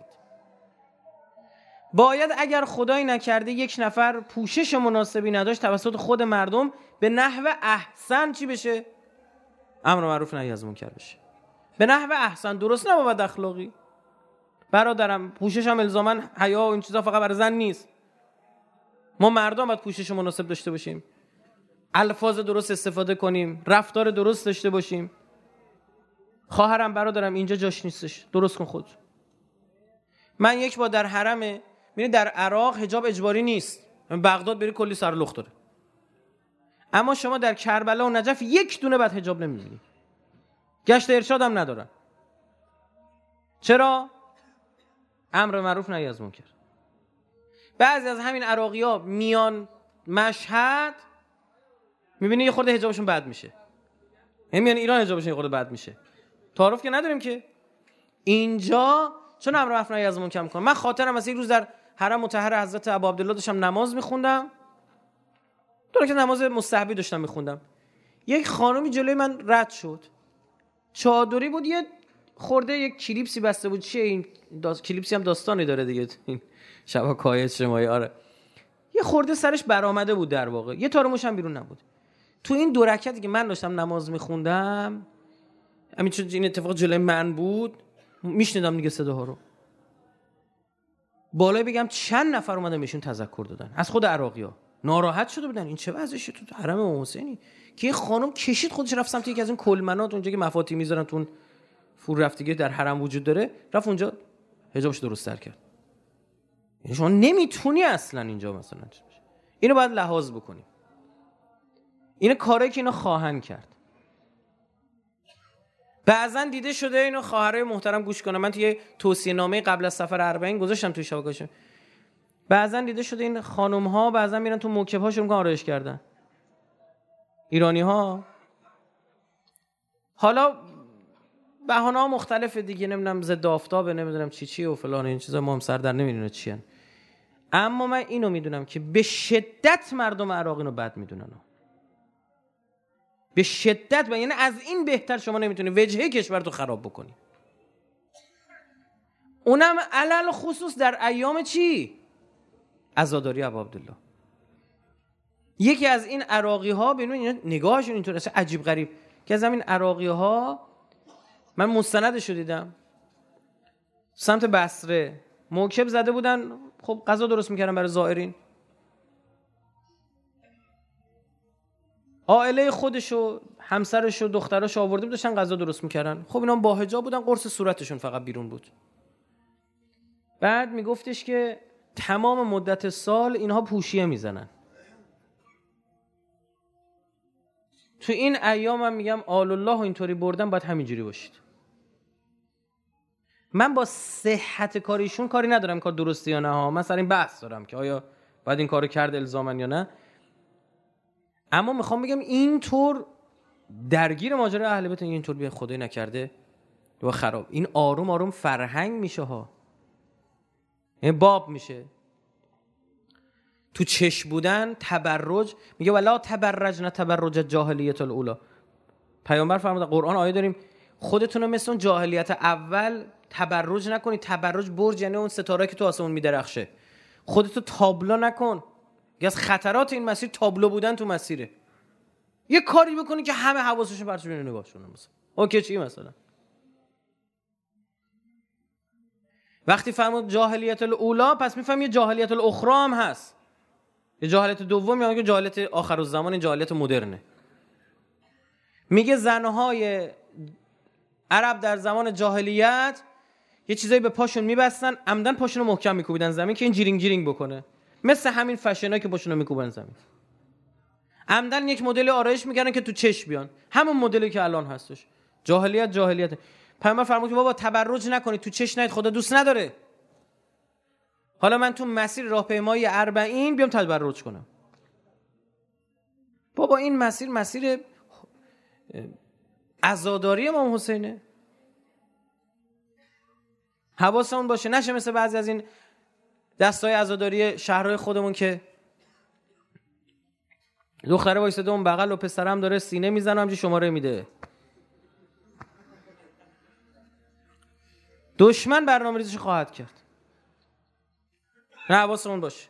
باید اگر خدایی نکرده یک نفر پوشش مناسبی نداشت توسط خود مردم به نحو احسن چی بشه؟ امر معروف نهی از منکر بشه. به نحو احسن، درست نه با بد اخلاقی. برادرم پوشش هم الزاما حیا و این چیزا فقط برای زن نیست. ما مردم باید پوشش مناسب داشته باشیم. الفاظ درست استفاده کنیم، رفتار درست داشته باشیم. خواهرم برادرم اینجا جاش نیستش، درست کن خود. من یک بار در حرم، می‌بینی در عراق حجاب اجباری نیست. بغداد بری کلی سر لخت داره. اما شما در کربلا و نجف یک دونه بعد حجاب نمی‌بینی. گشت ارشاد هم ندارن. چرا؟ امر معروف نهی از منکر. بعضی از همین عراقی‌ها میان مشهد، می‌بینی یه خورده حجابشون بد میشه. میان ایران حجابشون یه خورده بد میشه. تعارف که نداریم که. اینجا چون امر معروف نهی از منکر می‌کنه. من خاطرم از یک روز در حرم مطهر حضرت ابا عبدالله داشتم نماز می‌خوندم. که نماز مستحبی داشتم می‌خوندم. یک خانمی جلوی من رد شد. چادری بود، یه خورده یک کلیپسی بسته بود. چیه این کلیپسی هم داستانی داره دیگه این شبکه‌های اجتماعی. آره. یه خورده سرش برآمده بود در واقع. یه تار موش هم بیرون نبود. تو این دو رکعتی که من داشتم نماز می‌خوندم، همین چون این اتفاق جلوی من بود، میشنیدم دیگه صداها رو. بالای بگم چند نفر اومدن بهشون تذکر دادن از خود عراقی‌ها. ناراحت شده بودن این چه وضعشه تو حرم امام حسینی که یه خانم کشید خودش رفت سمت یکی از این کلمنات اونجا که مفاتی میذارن تو فور رفتگی در حرم وجود داره، رفت اونجا حجابش درست‌تر کرد. یعنی شما نمیتونی اصلا اینجا مثلا اینو باید لحاظ بکنی. این کاری که اینا خواهن کرد. بعضا دیده شده، اینو خواهرای محترم گوش کنن، من توی توصیه نامه قبل از سفر اربعین گذاشتم توی شبکه‌شون. بعضا دیده شده این خانم ها بعضا میرن تو موکب ها شروع میکنن آرایش کردن. ایرانی ها حالا بهانه ها مختلفه دیگه، نمیدونم ضد آفتابه، نمیدونم چی و فلان، این چیزا ما هم سر در نمیدونه چی هن. اما من اینو میدونم که به شدت مردم عراق اینو بد میدونن، به شدت. یعنی از این بهتر شما نمیتونی وجهه کشورتو خراب بکنی، اونم علل خصوص در ایام چی؟ عزاداری ابا عبدالله. یکی از این عراقی ها ببینید اینا نگاهشون اینطوره اصلا عجیب غریب، که از همین عراقی ها من مستندشو دیدم، سمت بصره موکب زده بودن، خب غذا درست میکردن برای زائرین، عائله خودشو همسرشو دختراشو آورده بود داشتن غذا درست میکردن. خب اینا با حجاب بودن، قرص صورتشون فقط بیرون بود. بعد میگفتش که تمام مدت سال اینها پوشیه میزنن. تو این ایام هم میگم آل الله اینطوری بردن، باید همینجوری باشید. من با صحت کاریشون کاری ندارم، کار درسته یا نه ها، من سر این بحث دارم که آیا باید این کارو کرد الزاما یا نه. اما میخوام بگم اینطور درگیر ماجرای اهل بیت اینطور بیا خدای نکرده و خراب، این آروم آروم فرهنگ میشه ها، این باب میشه. تو چش بودن تبرج، میگه ولا تبرجن تبرج جاهلیت الاولی. پیامبر فرمود قرآن آیه داریم خودتون رو مثل اون جاهلیت اول تبرج نکنید. تبرج برج یعنی اون ستاره که تو آسمون میدرخشه. خودتو تابلو نکن. یکی از خطرات این مسیر تابلو بودن تو مسیره. یه کاری بکنی که همه حواسشون پرت بشه نگاهشون مثلا. اوکی چی مثلا؟ وقتی فرمود جاهلیت الاولی پس میفهم یه جاهلیت الاخری هم هست. یه جاهلیت دوم یعنی که جاهلیت آخر الزمان، این جاهلیت مدرنه. میگه زنهای عرب در زمان جاهلیت یه چیزایی به پاشون میبستن، عمدن پاشون رو محکم میکوبیدن زمین که این جیرینگ جیرینگ بکنه، مثل همین فشنایی که پاشون رو میکوبن زمین. عمدن یک مدل آرایش میکردن که تو چش بیان، همون مدلی که الان هستش. جاهلیت. پیامبر فرمود که بابا تبرج نکنید، تو چش نید، خدا دوست نداره. حالا من تو مسیر راهپیمایی 40 بیام تبرج کنم؟ بابا این مسیر عزاداری امام حسینه. حواسمون باشه نشه مثل بعضی از این دستای عزاداری شهرهای خودمون که دختره وایساده اون بغل و پسرم داره سینه میزنه همچه شماره میده. دشمن برنامه‌ریزیش خواهد کرد. نه، حواسمون باشه.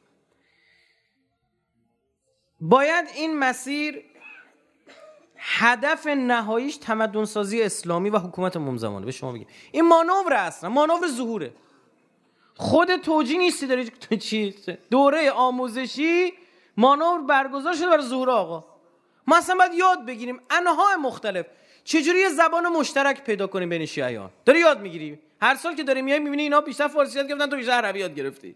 باید این مسیر هدف نهاییش تمدن سازی اسلامی و حکومت امام زمانه. به شما بگیم این مانور اصلا مانور ظهوره. خود توجیه نیستی داری چی دوره آموزشی مانور برگزار شده برای ظهور آقا. ما اصلا باید یاد بگیریم انواع مختلف چجوری یه زبان مشترک پیدا کنیم بین شیعیان. داری یاد میگیری. هر سال که داری میای میبینی اینا بیشتر فارسی یاد گرفتن تو بیشتر عربی یاد گرفتی.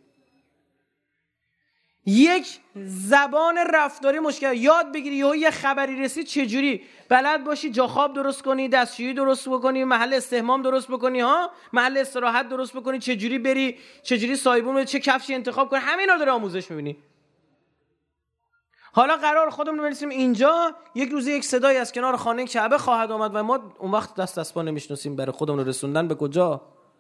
یک زبان رفتاری مشکل یاد بگیری. یه خبری رسید چجوری بلد باشی جا خواب درست کنی، دستشویی درست بکنی، محل استحمام درست بکنی، محل استراحت درست بکنی، چجوری بری، چجوری سایبون، چه کفشی انتخاب کنی. همینا داره آموزش میبینی. حالا قرار خودمون برسیم اینجا یک روز یک صدایی از کنار خانه کعبه خواهد آمد و ما اون وقت دست پا نمیشناسیم برای خودمون رسوندن به کجا؟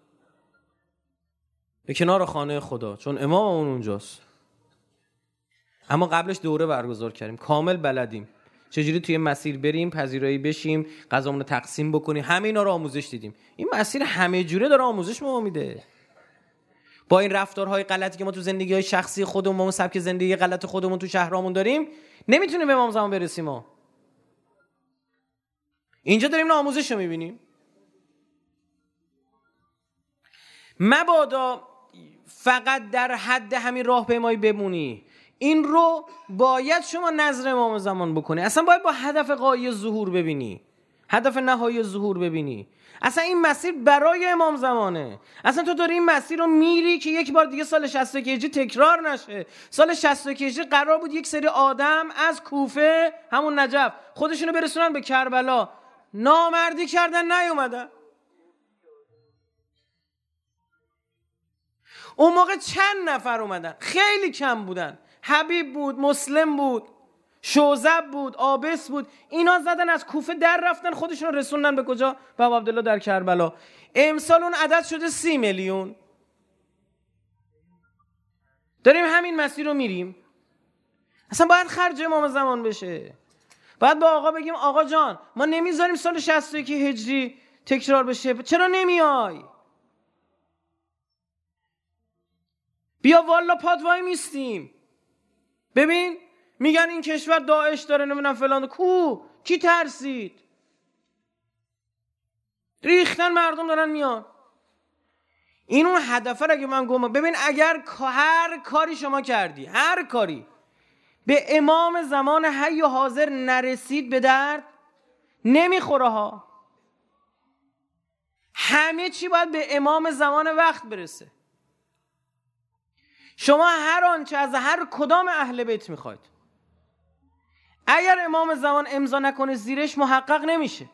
به کنار خانه خدا، چون اماممون اونجاست. اما قبلش دوره برگزار کردیم، کامل بلدیم چجوری توی مسیر بریم، پذیرایی بشیم، غذامون رو تقسیم بکنیم. همه اینا رو آموزش دیدیم. این مسیر همه جوره داره آموزش ما میده. با این رفتارهای غلطی که ما تو زندگی‌های شخصی خودمون، اون سبک زندگی غلط خودمون تو شهرامون داریم، نمیتونیم به امام زمان برسیم. ما اینجا داریم آموزش رو میبینیم. مبادا فقط در حد همین راهپیمایی بمونی. این رو باید شما نظر امام زمان بکنی. اصلا باید با هدف غایی ظهور ببینی، هدف نهایی ظهور ببینی. اصلا این مسیر برای امام زمانه. اصلا تو داری این مسیر رو میری که یک بار دیگه سال 61 هجری تکرار نشه. سال 61 هجری قرار بود یک سری آدم از کوفه، همون نجف، خودشونو برسونن به کربلا. نامردی کردن، نیومدن. اون موقع چند نفر اومدن؟ خیلی کم بودن. حبیب بود، مسلم بود، شوذب بود، آبس بود. اینا زدن از کوفه در رفتن، خودشون رسوندن به کجا؟ بابا عبدالله در کربلا. امسال اون عدد شده 30 میلیون. داریم همین مسیر رو میریم. اصلا باید خرج امام زمان بشه. باید با آقا بگیم آقا جان ما نمیذاریم سال 61 هجری تکرار بشه، چرا نمیای؟ بیا والا پادوای میستیم. ببین میگن این کشور داعش داره، نمیدونم فلان. کی ترسید؟ ریختن مردم دارن میان. این اون هدفه. اگه من گفتم ببین اگر هر کاری شما کردی، هر کاری به امام زمان حی و حاضر نرسید به درد نمیخوره ها. همه چی باید به امام زمان وقت برسه. شما هر آنچه از هر کدام اهل بیت میخواید، اگر امام زمان امضا نکنه زیرش محقق نمیشه.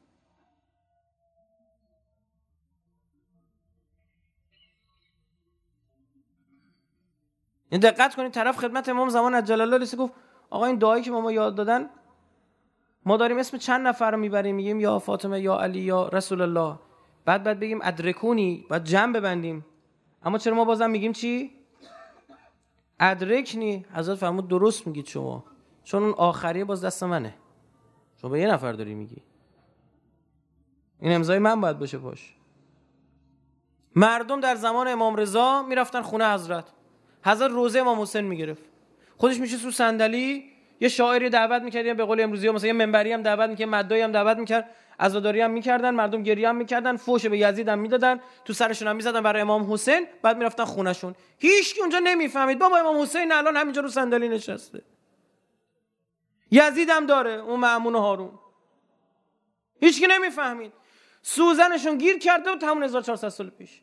این دقت کنید، طرف خدمت امام زمان عجل الله رسید گفت آقا این دعایی که ما یاد دادن ما داریم اسم چند نفر رو میبریم، میگیم یا فاطمه یا علی یا رسول الله، بعد بگیم ادرکونی، بعد جمع ببندیم. اما چرا ما بازم میگیم چی؟ ادرکنی. حضرت فرمود درست میگید شما، چون اون آخریه باز دست منه. شما به یه نفر داری میگی، این امضای من باید باشه پاش. مردم در زمان امام رضا میرفتن خونه حضرت روزه امام حسین میگرفت، خودش میشه رو صندلی، یه شاعری دعوت میکرد، یا به قول امروزی ها مثلا یه منبری هم دعوت میکرد، مدعی هم دعوت میکرد، عزاداری هم میکردن، مردم گریه هم میکردن، فوش به یزید هم میدادن، تو سرشون هم میزدن برای امام حسین، بعد میرفتن خونهشون. هیچ کی اونجا نمیفهمید بابا امام حسین الان همینجا رو صندلی نشسته، یزید هم داره، اون مأمون و هارون. هیچ کی نمیفهمید. سوزنشون گیر کرده و تمام 1400 سال پیش.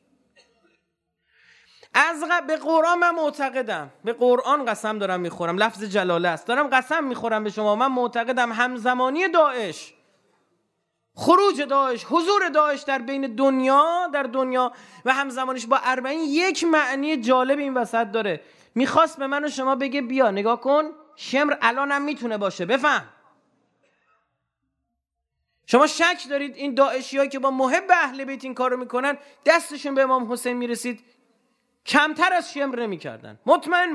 به قرآن من معتقدم، به قرآن قسم دارم میخورم، لفظ جلاله است، دارم قسم میخورم به شما، من معتقدم همزمانی داعش، خروج داعش، حضور داعش در بین در دنیا و همزمانیش با اربعین یک معنی جالب این وسط داره. میخواست به من و شما بگه بیا نگاه کن، شمر الان هم میتونه باشه، بفهم. شما شک دارید این داعشی‌ها که با محب اهل بیت این کارو میکنن دستشون به امام حسین میرسید کمتر از شمر نمیکردن؟ مطمئن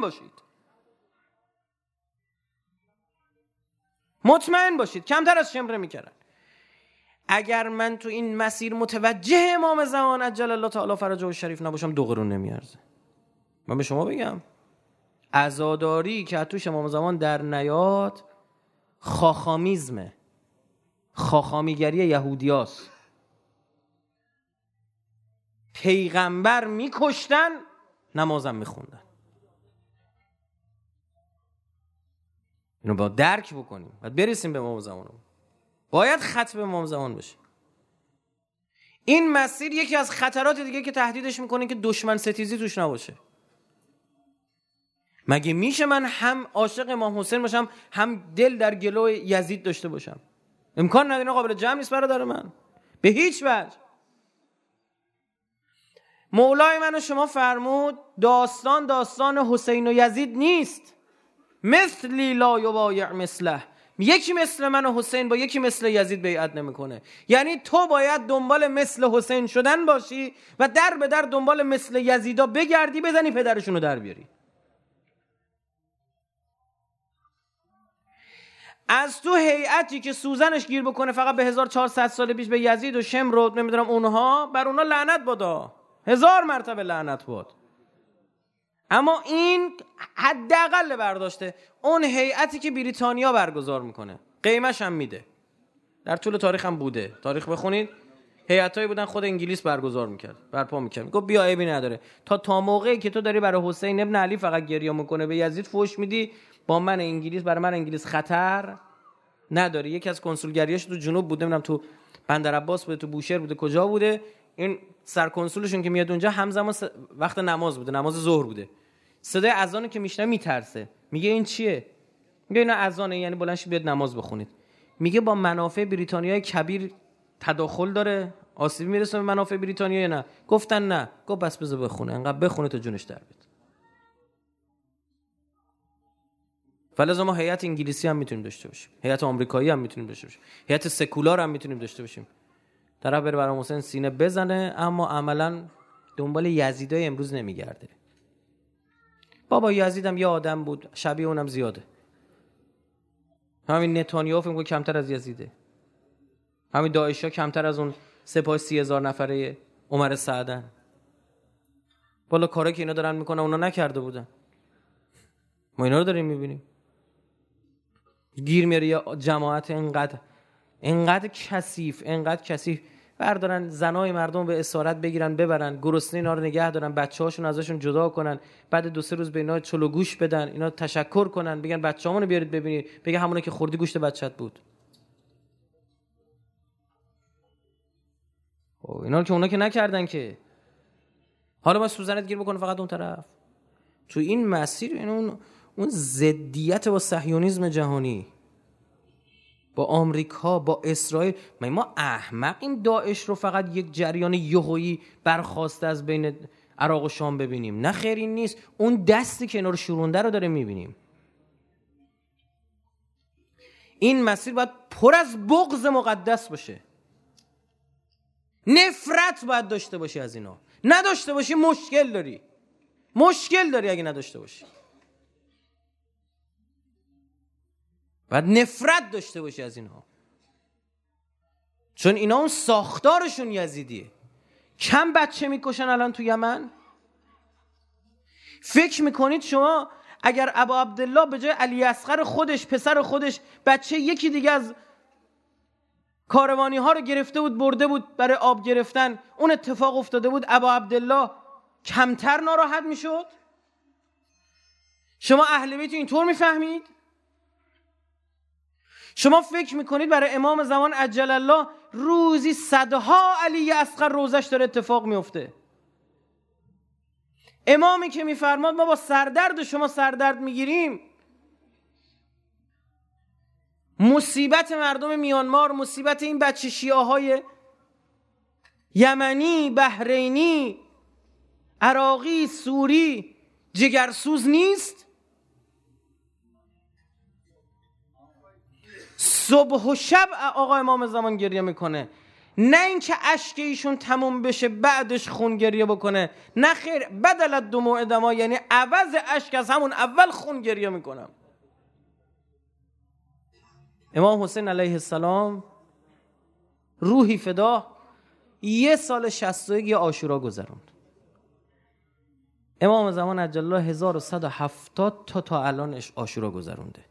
باشید کمتر از شمر نمیکردن. اگر من تو این مسیر متوجه امام زمان عجل الله تعالی فرجه الشریف نباشم 2 قرون نمیارزه. من به شما بگم عزاداری که توش امام زمان در نیاد خاخامیزمه، خاخامیگری یهودیاست. پیغمبر میکشتن، نمازم میخوندن. اینو باید درک بکنیم، باید برسیم به امام زمان، باید ختم امام زمان بشه. این مسیر یکی از خطرات دیگه که تهدیدش میکنه که دشمن ستیزی توش نباشه. مگه میشه من هم عاشق امام حسین باشم هم دل در گلو یزید داشته باشم؟ امکان نداره، قابل جمع نیست برادر من، به هیچ وجه. مولای من و شما فرمود داستان حسین و یزید نیست. مثلی لا یبایع مثله، یکی مثل من و حسین با یکی مثل یزید بیعت نمیکنه. یعنی تو باید دنبال مثل حسین شدن باشی و در به در دنبال مثل یزیدا بگردی، بزنی پدرشونو در بیاری. از تو هیئتی که سوزنش گیر بکنه فقط به 1400 سال پیش به یزید و شمر و نمیدونم اونها، بر اونها لعنت بادا، 1000 مرتبه لعنت باد. اما این حداقل برداشته اون هیئتی که بریتانیا برگزار میکنه، قیمش هم میده. در طول تاریخ هم بوده، تاریخ بخونید، هیئتایی بودن خود انگلیس برگزار میکرد، برپا میکرد، گفت بیا عیبی نداره. تا موقعی که تو داری برای حسین ابن علی فقط گریه میکنه، به یزید فوش میدی، با من انگلیس، برای من انگلیس خطر نداره. یکی از کنسولگریاش تو جنوب بوده، نمیدونم تو بندر عباس بوده، تو بوشهر بوده، کجا بوده، این سرکنسولشون که میاد اونجا همزمان وقت نماز بوده، نماز ظهر بوده، صدای اذانو که میشنه میترسه، میگه این چیه؟ میگه اینا اذانه، یعنی بلند شید بیاد نماز بخونید. میگه با منافع بریتانیای کبیر تداخل داره، آسیبی میرسه به منافع بریتانیا یا نه؟ گفتن نه. گفت بس بذار بخونه، انقدر بخونه تا جونش در بیاد. فلذا ما هیئت انگلیسی هم میتونیم داشته باشیم، هیئت آمریکایی هم میتونیم داشته باشیم، هیئت سکولار هم میتونیم داشته باشیم. طرف بره برای حسین سینه بزنه، اما عملاً دنبال یزیدای امروز نمیگرده. بابا یزید هم یه آدم بود، شبیه اونم زیاده. همین نتانیاهو فکر کنم کمتر از یزیده. همین داعشیا کمتر از اون سپاه 30,000 نفره عمر سعدن. والا کاری که اینا دارن میکنن اونا نکرده بودن. ما اینا رو داریم میبینیم. گیر میاره یه جماعت انقدر کثیف بردارن زنای مردم به اسارت بگیرن، ببرن، گرسنه اینا رو نگه دارن، بچه‌هاشون ازشون جدا کنن، بعد 2-3 روز به اینا چلو گوش بدن، اینا تشکر کنن، بگن بچه‌هامونو بیارید ببینید، بگه همونه که خوردی گوشت بچت بود. اینا رو که اونا که نکردن که. حالا ما سوزنت گیر بکنه فقط اون طرف. تو این مسیر اون ضدیت با صهیونیسم جهانی، با آمریکا، با اسرائیل. ما احمق این داعش رو فقط یک جریان یهویی برخاسته از بین عراق و شام ببینیم. نه خیر، این نیست. اون دستی که اینا رو شورونده رو داره میبینیم. این مسیر باید پر از بغض مقدس باشه، نفرت باید داشته باشی از اینا. نداشته باشی مشکل داری اگه نداشته باشی. باید نفرت داشته باشی از اینها، چون اینا اون ساختارشون یزیدیه. کم بچه میکشن الان تو یمن. فکر میکنید شما اگر ابا عبدالله به جای علی اصغر خودش، پسر خودش، بچه یکی دیگه از کاروانی ها رو گرفته بود برده بود برای آب گرفتن، اون اتفاق افتاده بود، ابا عبدالله کمتر ناراحت میشد؟ شما اهل بیت اینطور میفهمید؟ شما فکر میکنید برای امام زمان عجل الله روزی صدها علی اصغر روزش داره اتفاق میفته؟ امامی که میفرماد ما با سردرد شما سردرد میگیریم، مصیبت مردم میانمار، مصیبت این بچه شیعه های یمنی، بحرینی، عراقی، سوری جگرسوز نیست؟ صبح و شب آقا امام زمان گریه میکنه، نه اینکه اشک ایشون تموم بشه بعدش خون گریه بکنه، نه خیر، بدلت دموع دما، یعنی عوض اشک از همون اول خون گریه میکنم. امام حسین علیه السلام روحی فدا 1 سال 61 عاشورا گذروند. امام زمان عجل الله 1170 تا الان عاشورا گذرونده.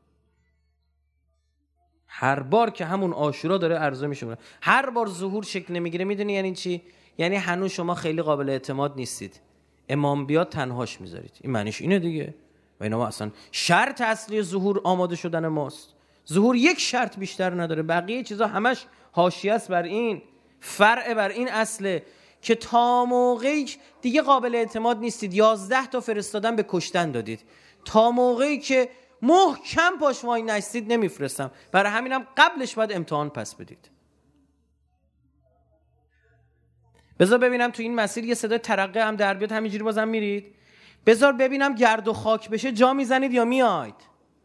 هر بار که همون عاشورا داره عرضه میشه، هر بار ظهور شکل نمیگیره. میدونی یعنی چی؟ یعنی هنوز شما خیلی قابل اعتماد نیستید، امام بیاد تنهاش میذارید. این معنیش اینه دیگه. و اینا ما اصلا شرط اصلی ظهور آماده شدن ماست. ظهور یک شرط بیشتر نداره، بقیه چیزا همش حاشیه است بر این، فرع بر این اصله که تا موقعی دیگه قابل اعتماد نیستید 11 تا فرستادن به کشتن دادید، تا موقعی که محکم پاش وای نستید نمیفرستم. برای همینم قبلش باید امتحان پس بدید. بذار ببینم تو این مسیر یه صدای ترقه هم در بیاد، همینجوری بازم میرید؟ بذار ببینم گرد و خاک بشه جا میزنید یا میاید؟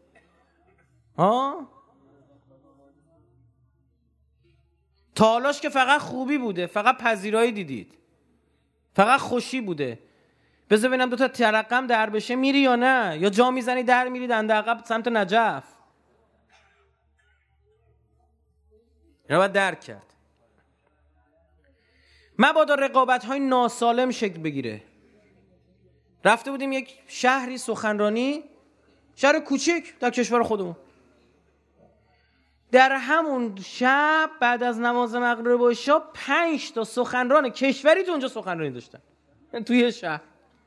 تالاش که فقط خوبی بوده، فقط پذیرایی دیدید، فقط خوشی بوده. بذار ببینم 2 تا ترقم در بشه میری یا نه، یا جا میزنی در میری دنده عقب سمت نجف. اینو باید درک کرد. مبادا رقابت‌های ناسالم شکل بگیره. رفته بودیم یک شهری سخنرانی، شهر کوچیک در کشور خودمون. در همون شب بعد از نماز مغرب و عشا 5 تا سخنران کشوری تو اونجا سخنرانی داشتن توی شهر.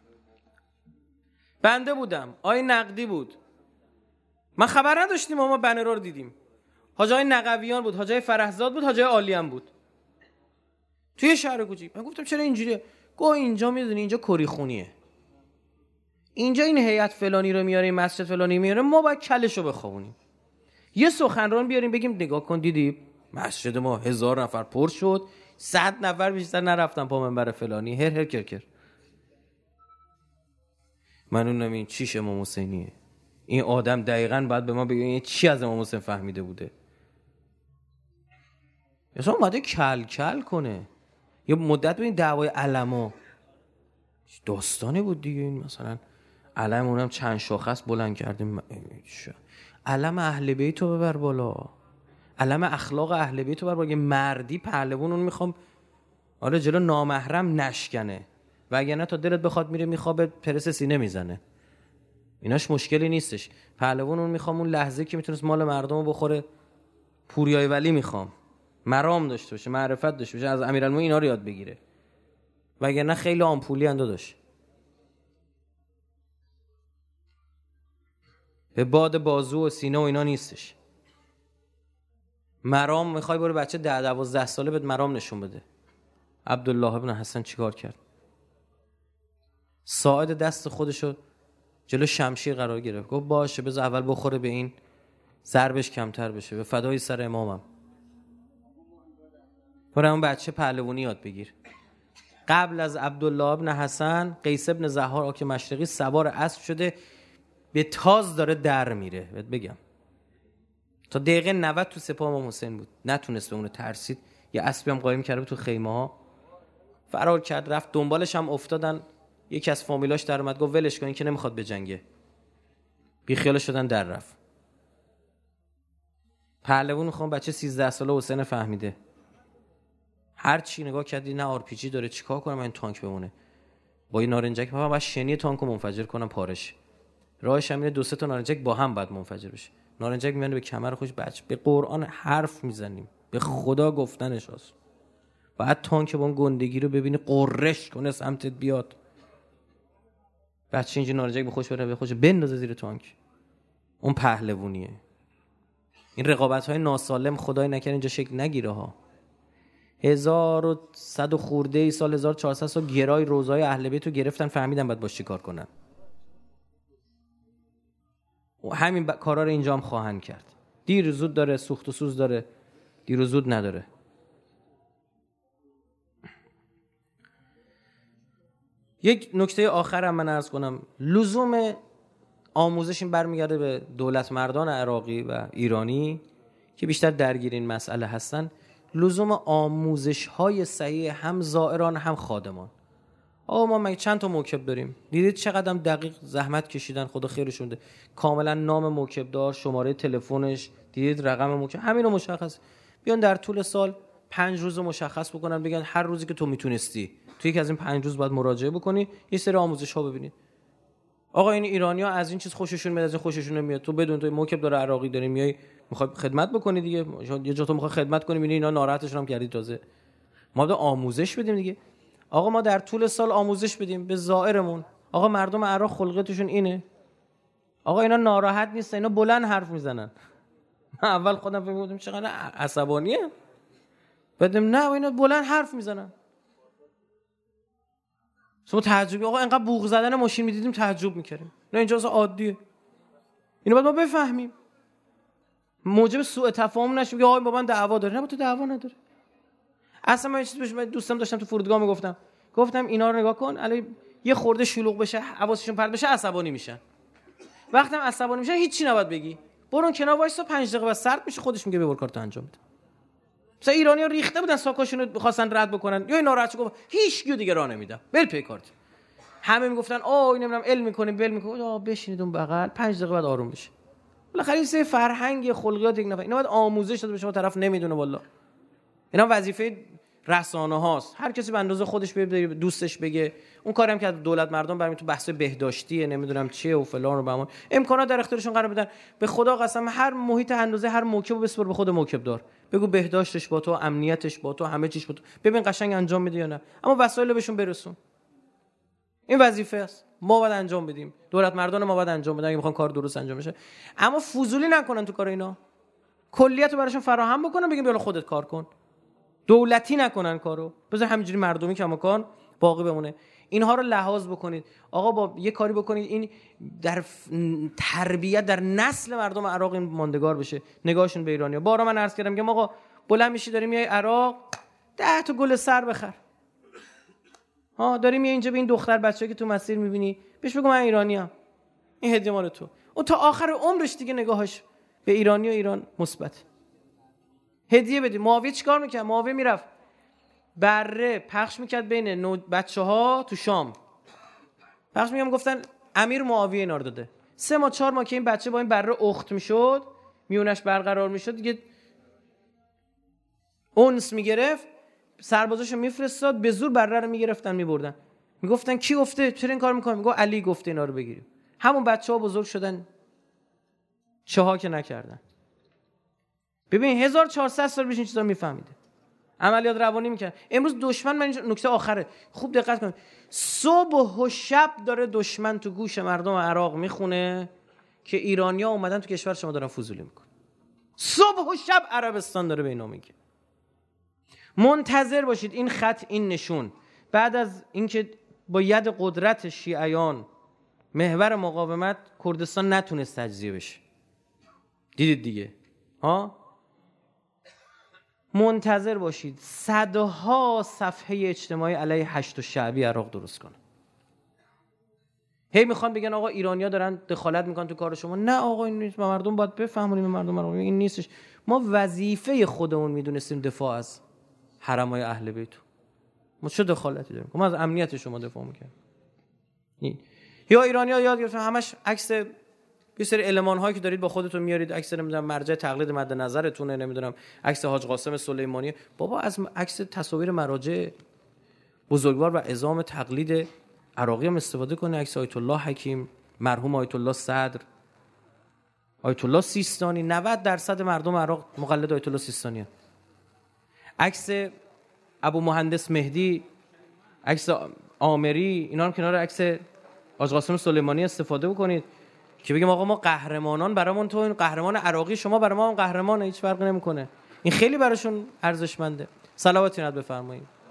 بنده بودم، آقای نقدی بود، من خبر نداشتیم، ما بنرها رو دیدیم. حاج آقای نقویان بود، حاج آقای فرحزاد بود، حاج آقای عالیان بود توی شهر کوچیک. من گفتم چرا اینجوریه؟ گفت اینجا میدونی اینجا کری خونیه، اینجا این هیئت فلانی رو میاره، این مسجد فلانی میاره، ما باید کلشو بخوابونیم. یه سخنران بیاریم بگیم نگاه کن دیدی مسجد ما 1000 نفر پر شد، 100 نفر بیشتر نرفتن پا منبر فلانی، هر کرکر. من اونم این چیش امام حسینیه. این آدم دقیقاً باید به ما بگه این چی از امام حسین فهمیده بوده. مثلا اومده کل کنه. یه مدت ببین دعوای علما داستانی بود دیگه. این مثلا علم اونم چند شاخه است بلند کردیم، علم اهل بیت رو ببر بالا، علم اخلاق اهل بیت رو ببر بالا. مردی پهلوان اون میخوام آره جلو نامحرم نشکنه، وگرنه تا دلت بخواد میره میخوابه پرس سینه میزنه، ایناش مشکلی نیستش. پهلوان اون میخوام اون لحظه که میتونست مال مردم رو بخوره، پوریای ولی میخوام مرام داشته باشه، معرفت داشته باشه، از امیرالمومنین اینا رو یاد بگیره، وگرنه خیلی آمپولی اند داشت. به باد بازو و سینه و اینا نیستش. مرام میخوای برو بچه 10-12 ساله بهت مرام نشون بده. عبدالله ابن حسن چیکار کرد؟ ساعد دست خودشو جلو شمشیر قرار گرفت، گفت باشه بذار اول بخوره به این، ضربش کمتر بشه، به فدای سر امامم. برای اون بچه پهلوانی یاد بگیر. قبل از عبدالله ابن حسن قیس ابن زهار آک مشرقی سوار اسب شده به تاز داره در میره. بهت بگم تا دقیقه 90 تو سپاه امام حسین بود، نتونست به اونو، ترسید. یه اسبی هم قایم کرده تو خیمه ها، فرار کرد رفت، دنبالش هم افتادن. یکی از فامیلاش در اومد گفت ولش کن این که نمیخواد بجنگه، بی خیال شدن در رفت. پهلوان میخوام بچه 13 ساله حسین فهمیده، هر چی نگاه کردی نه آرپیجی داره، چیکار کنم من تانک بمونه؟ با این نارنجک بابا باید شنی تانکو منفجر کنم پارش. راهش هم اینه 2-3 تا نارنجک با هم بعد منفجر بشه. نارنجک میونه به کمر خودش، بچه به قرآن حرف میزنیم، به خدا گفتنش هست. بعد تانک با اون گندگی رو ببینی قررش کنه سمتت بیاد، بچه اینجا نارنجک به خوش بره به خوش بندازه زیر تانک. اون پهلوونیه. این رقابت‌های ناسالم خدای نکنه اینجا شکل نگیره ها. 1100 خورده ای سال 1400 سال گرای روزای اهل بیت رو گرفتن، فهمیدن بعد باش چی کار کنن. و همین کارا رو اینجا هم خواهند کرد. دیر زود داره، سوخت و سوز داره، دیر و زود نداره. یک نکته آخر هم من عرض کنم، لزوم آموزش این برمیگرده به دولت مردان عراقی و ایرانی که بیشتر درگیر این مسئله هستن، لزوم آموزش‌های صحیح هم زائران هم خادمان. ما مگه چند تا موکب داریم؟ دیدید چقدر دقیق زحمت کشیدن، خدا خیرشون بده. کاملا نام موکب دار، شماره تلفنش، دیدید رقم موکب، همین رو مشخص. بیان در طول سال 5 روز مشخص بکنن، بگن هر روزی که تو میتونستی تو یک از این 5 روز باید مراجعه بکنی، یه سری آموزش‌ها ببینید. آقا این ایرانی‌ها از این چیز خوششون میاد، از این خوششون نمیاد. تو بدون تو موکب داره عراقی داره میای میخوای خدمت بکنی دیگه، یه جا تو میخوای خدمت کنی میبینی اینا ناراحتشون هم کردی. تازه ما باید آموزش بدیم دیگه. آقا ما در طول سال آموزش بدیم به زائرمون. آقا مردم عراق خلقتشون اینه. آقا اینا ناراحت نیستن، اینا بلند حرف میزنن. من اول خودم فکر می‌کردم چقدر عصبانیه. بعدم نه اینا بلند حرف میزنن. شما تعجب، آقا اینقدر بوق زدن ماشین میدیدیم تعجب میکردیم. نه اینجا اصلا عادیه. اینو باید ما بفهمیم. موجب سوء تفاهم نشه که آقا با من دعوا داره. نه با تو دعوا نداره. اصلا من یه چیزی بهش دوستم داشتم تو فرودگاه گفتم اینا رو نگاه کن، الان یه خورده شلوغ بشه، حواسشون پرت بشه، عصبانی میشن. وقتی عصبانی میشن هیچی نباید بگی. برو کنار وایسا 5 دقیقه بعد سرد میشه، خودش میگه ببر کارتو انجام بده. مثلا ایرانی‌ها ریخته بودن ساکاشون رو می‌خواستن رد بکنن، یا ناراحت گفت هیچ کیو دیگه راه نمیدم. بل پی کارت. همه میگفتن این نمیدونم علم می‌کنیم، بل می‌کنیم. بشینید اون بغل 5 دقیقه بعد آروم بشه. بالاخره این سه فرهنگ خلقیات یک نفر. اینا باید آموزش داده بشه، طرف نمیدونه والله. اینا وظیفه رسانه هاست. هر کسی به اندازه خودش به دوستش بگه. اون کاری هم که دولت مردم برمی تو بحث بهداشتیه نمیدونم چیه و فلان و بهمان، امکانات در اختیارشون قرار بدن. به خدا قسم هر محیط اندازه هر موکب بسپر به خود موکب دار، بگو بهداشتش با تو، امنیتش با تو، همه چیش با تو، ببین قشنگ انجام میده یا نه. اما وسایل بهشون برسون. این وظیفه است، ما باید انجام بدیم. دولت مردان ما باید انجام بدن اگه میخوان کار درست انجام بشه. اما فضولی نکنن تو کار اینا. کلیت رو براشون فراهم بکنن، بگیم بیا خودت کار کن. دولتی نکنن کارو، بذار همینجوری مردمی کماکان باقی بمونه. اینها رو لحاظ بکنید. آقا با یه کاری بکنید این در تربیت در نسل مردم عراق این ماندگار بشه، نگاهشون به ایرانی‌ها. بارا من عرض کردم که آقا بلند میشی داریم میای عراق 10 تا گل سر بخر. داریم میای اینجا به این دختر بچه‌ای که تو مسیر میبینی بهش بگو من ایرانیام، این هدیه مال تو. اون تا آخر عمرش دیگه نگاهش به ایرانی و ایران مثبت. هدیه بدی. معاویه چیکار میکرد؟ معاویه میرفت بره پخش میکرد بین بچه‌ها تو شام. پخش میگم گفتن امیر معاویه اینا رو داده. 3 ماه 4 ماه که این بچه با این بره اخت میشد، میونش برقرار میشد، دیگه اونس میگرفت، سربازاشو میفرستاد به زور بره رو میگرفتن میبردن. میگفتن کی گفته؟ چرا این کار میکنی؟ میگه علی گفته اینا رو بگیریم. همون بچه‌ها بزرگ شدن، چها که نکردن. ببین 1400 سال پیش این چیزا میفهمیده، عملیات روانی میکنه. امروز دشمن، من نکته آخره خوب دقت کنید، صبح و شب داره دشمن تو گوش مردم عراق میخونه که ایرانی‌ها اومدن تو کشور شما دارن فضولی میکنن. صبح و شب عربستان داره به اینا میگه. منتظر باشید این خط، این نشون بعد از اینکه با ید قدرت شیعیان محور مقاومت کردستان نتونست تجزیه بشه، دیدید دیگه منتظر باشید صدها صفحه اجتماعی علیه هشت شعبی عراق درست کنه. هی میخوان بگن آقا ایرانی‌ها دارن دخالت میکنن تو کار شما. نه آقا این نیست، مردم باید بفهمونیم، مردم این نیستش. ما وظیفه خودمون میدونستیم دفاع از حرمای اهل بیت. ما چه دخالتی داریم؟ ما از امنیت شما دفاع میکنیم. یا ایرانی‌ها یاد گرفتن همش عکس یه سری المان‌هایی که دارید با خودتون میارید، عکس نمیدونم مرجع تقلید مد نظرتونه، نمیدونم عکس حاج قاسم سلیمانی. بابا از عکس تصاویر مراجع بزرگوار و عظام تقلید عراقی هم استفاده کنه. عکس آیت الله حکیم، مرحوم آیت الله صدر، آیت الله سیستانی. 90% مردم عراق مقلد آیت الله سیستانی هستند. عکس ابو مهندس مهدی، عکس عامری، اینا هم کنار عکس حاج قاسم سلیمانی استفاده بکنید که بگیم آقا ما قهرمانان برامون، تو این قهرمان عراقی، شما برای ما هم قهرمانه، هیچ فرقی نمیکنه. این خیلی براشون ارزشمنده. صلواتی نت بفرمایید.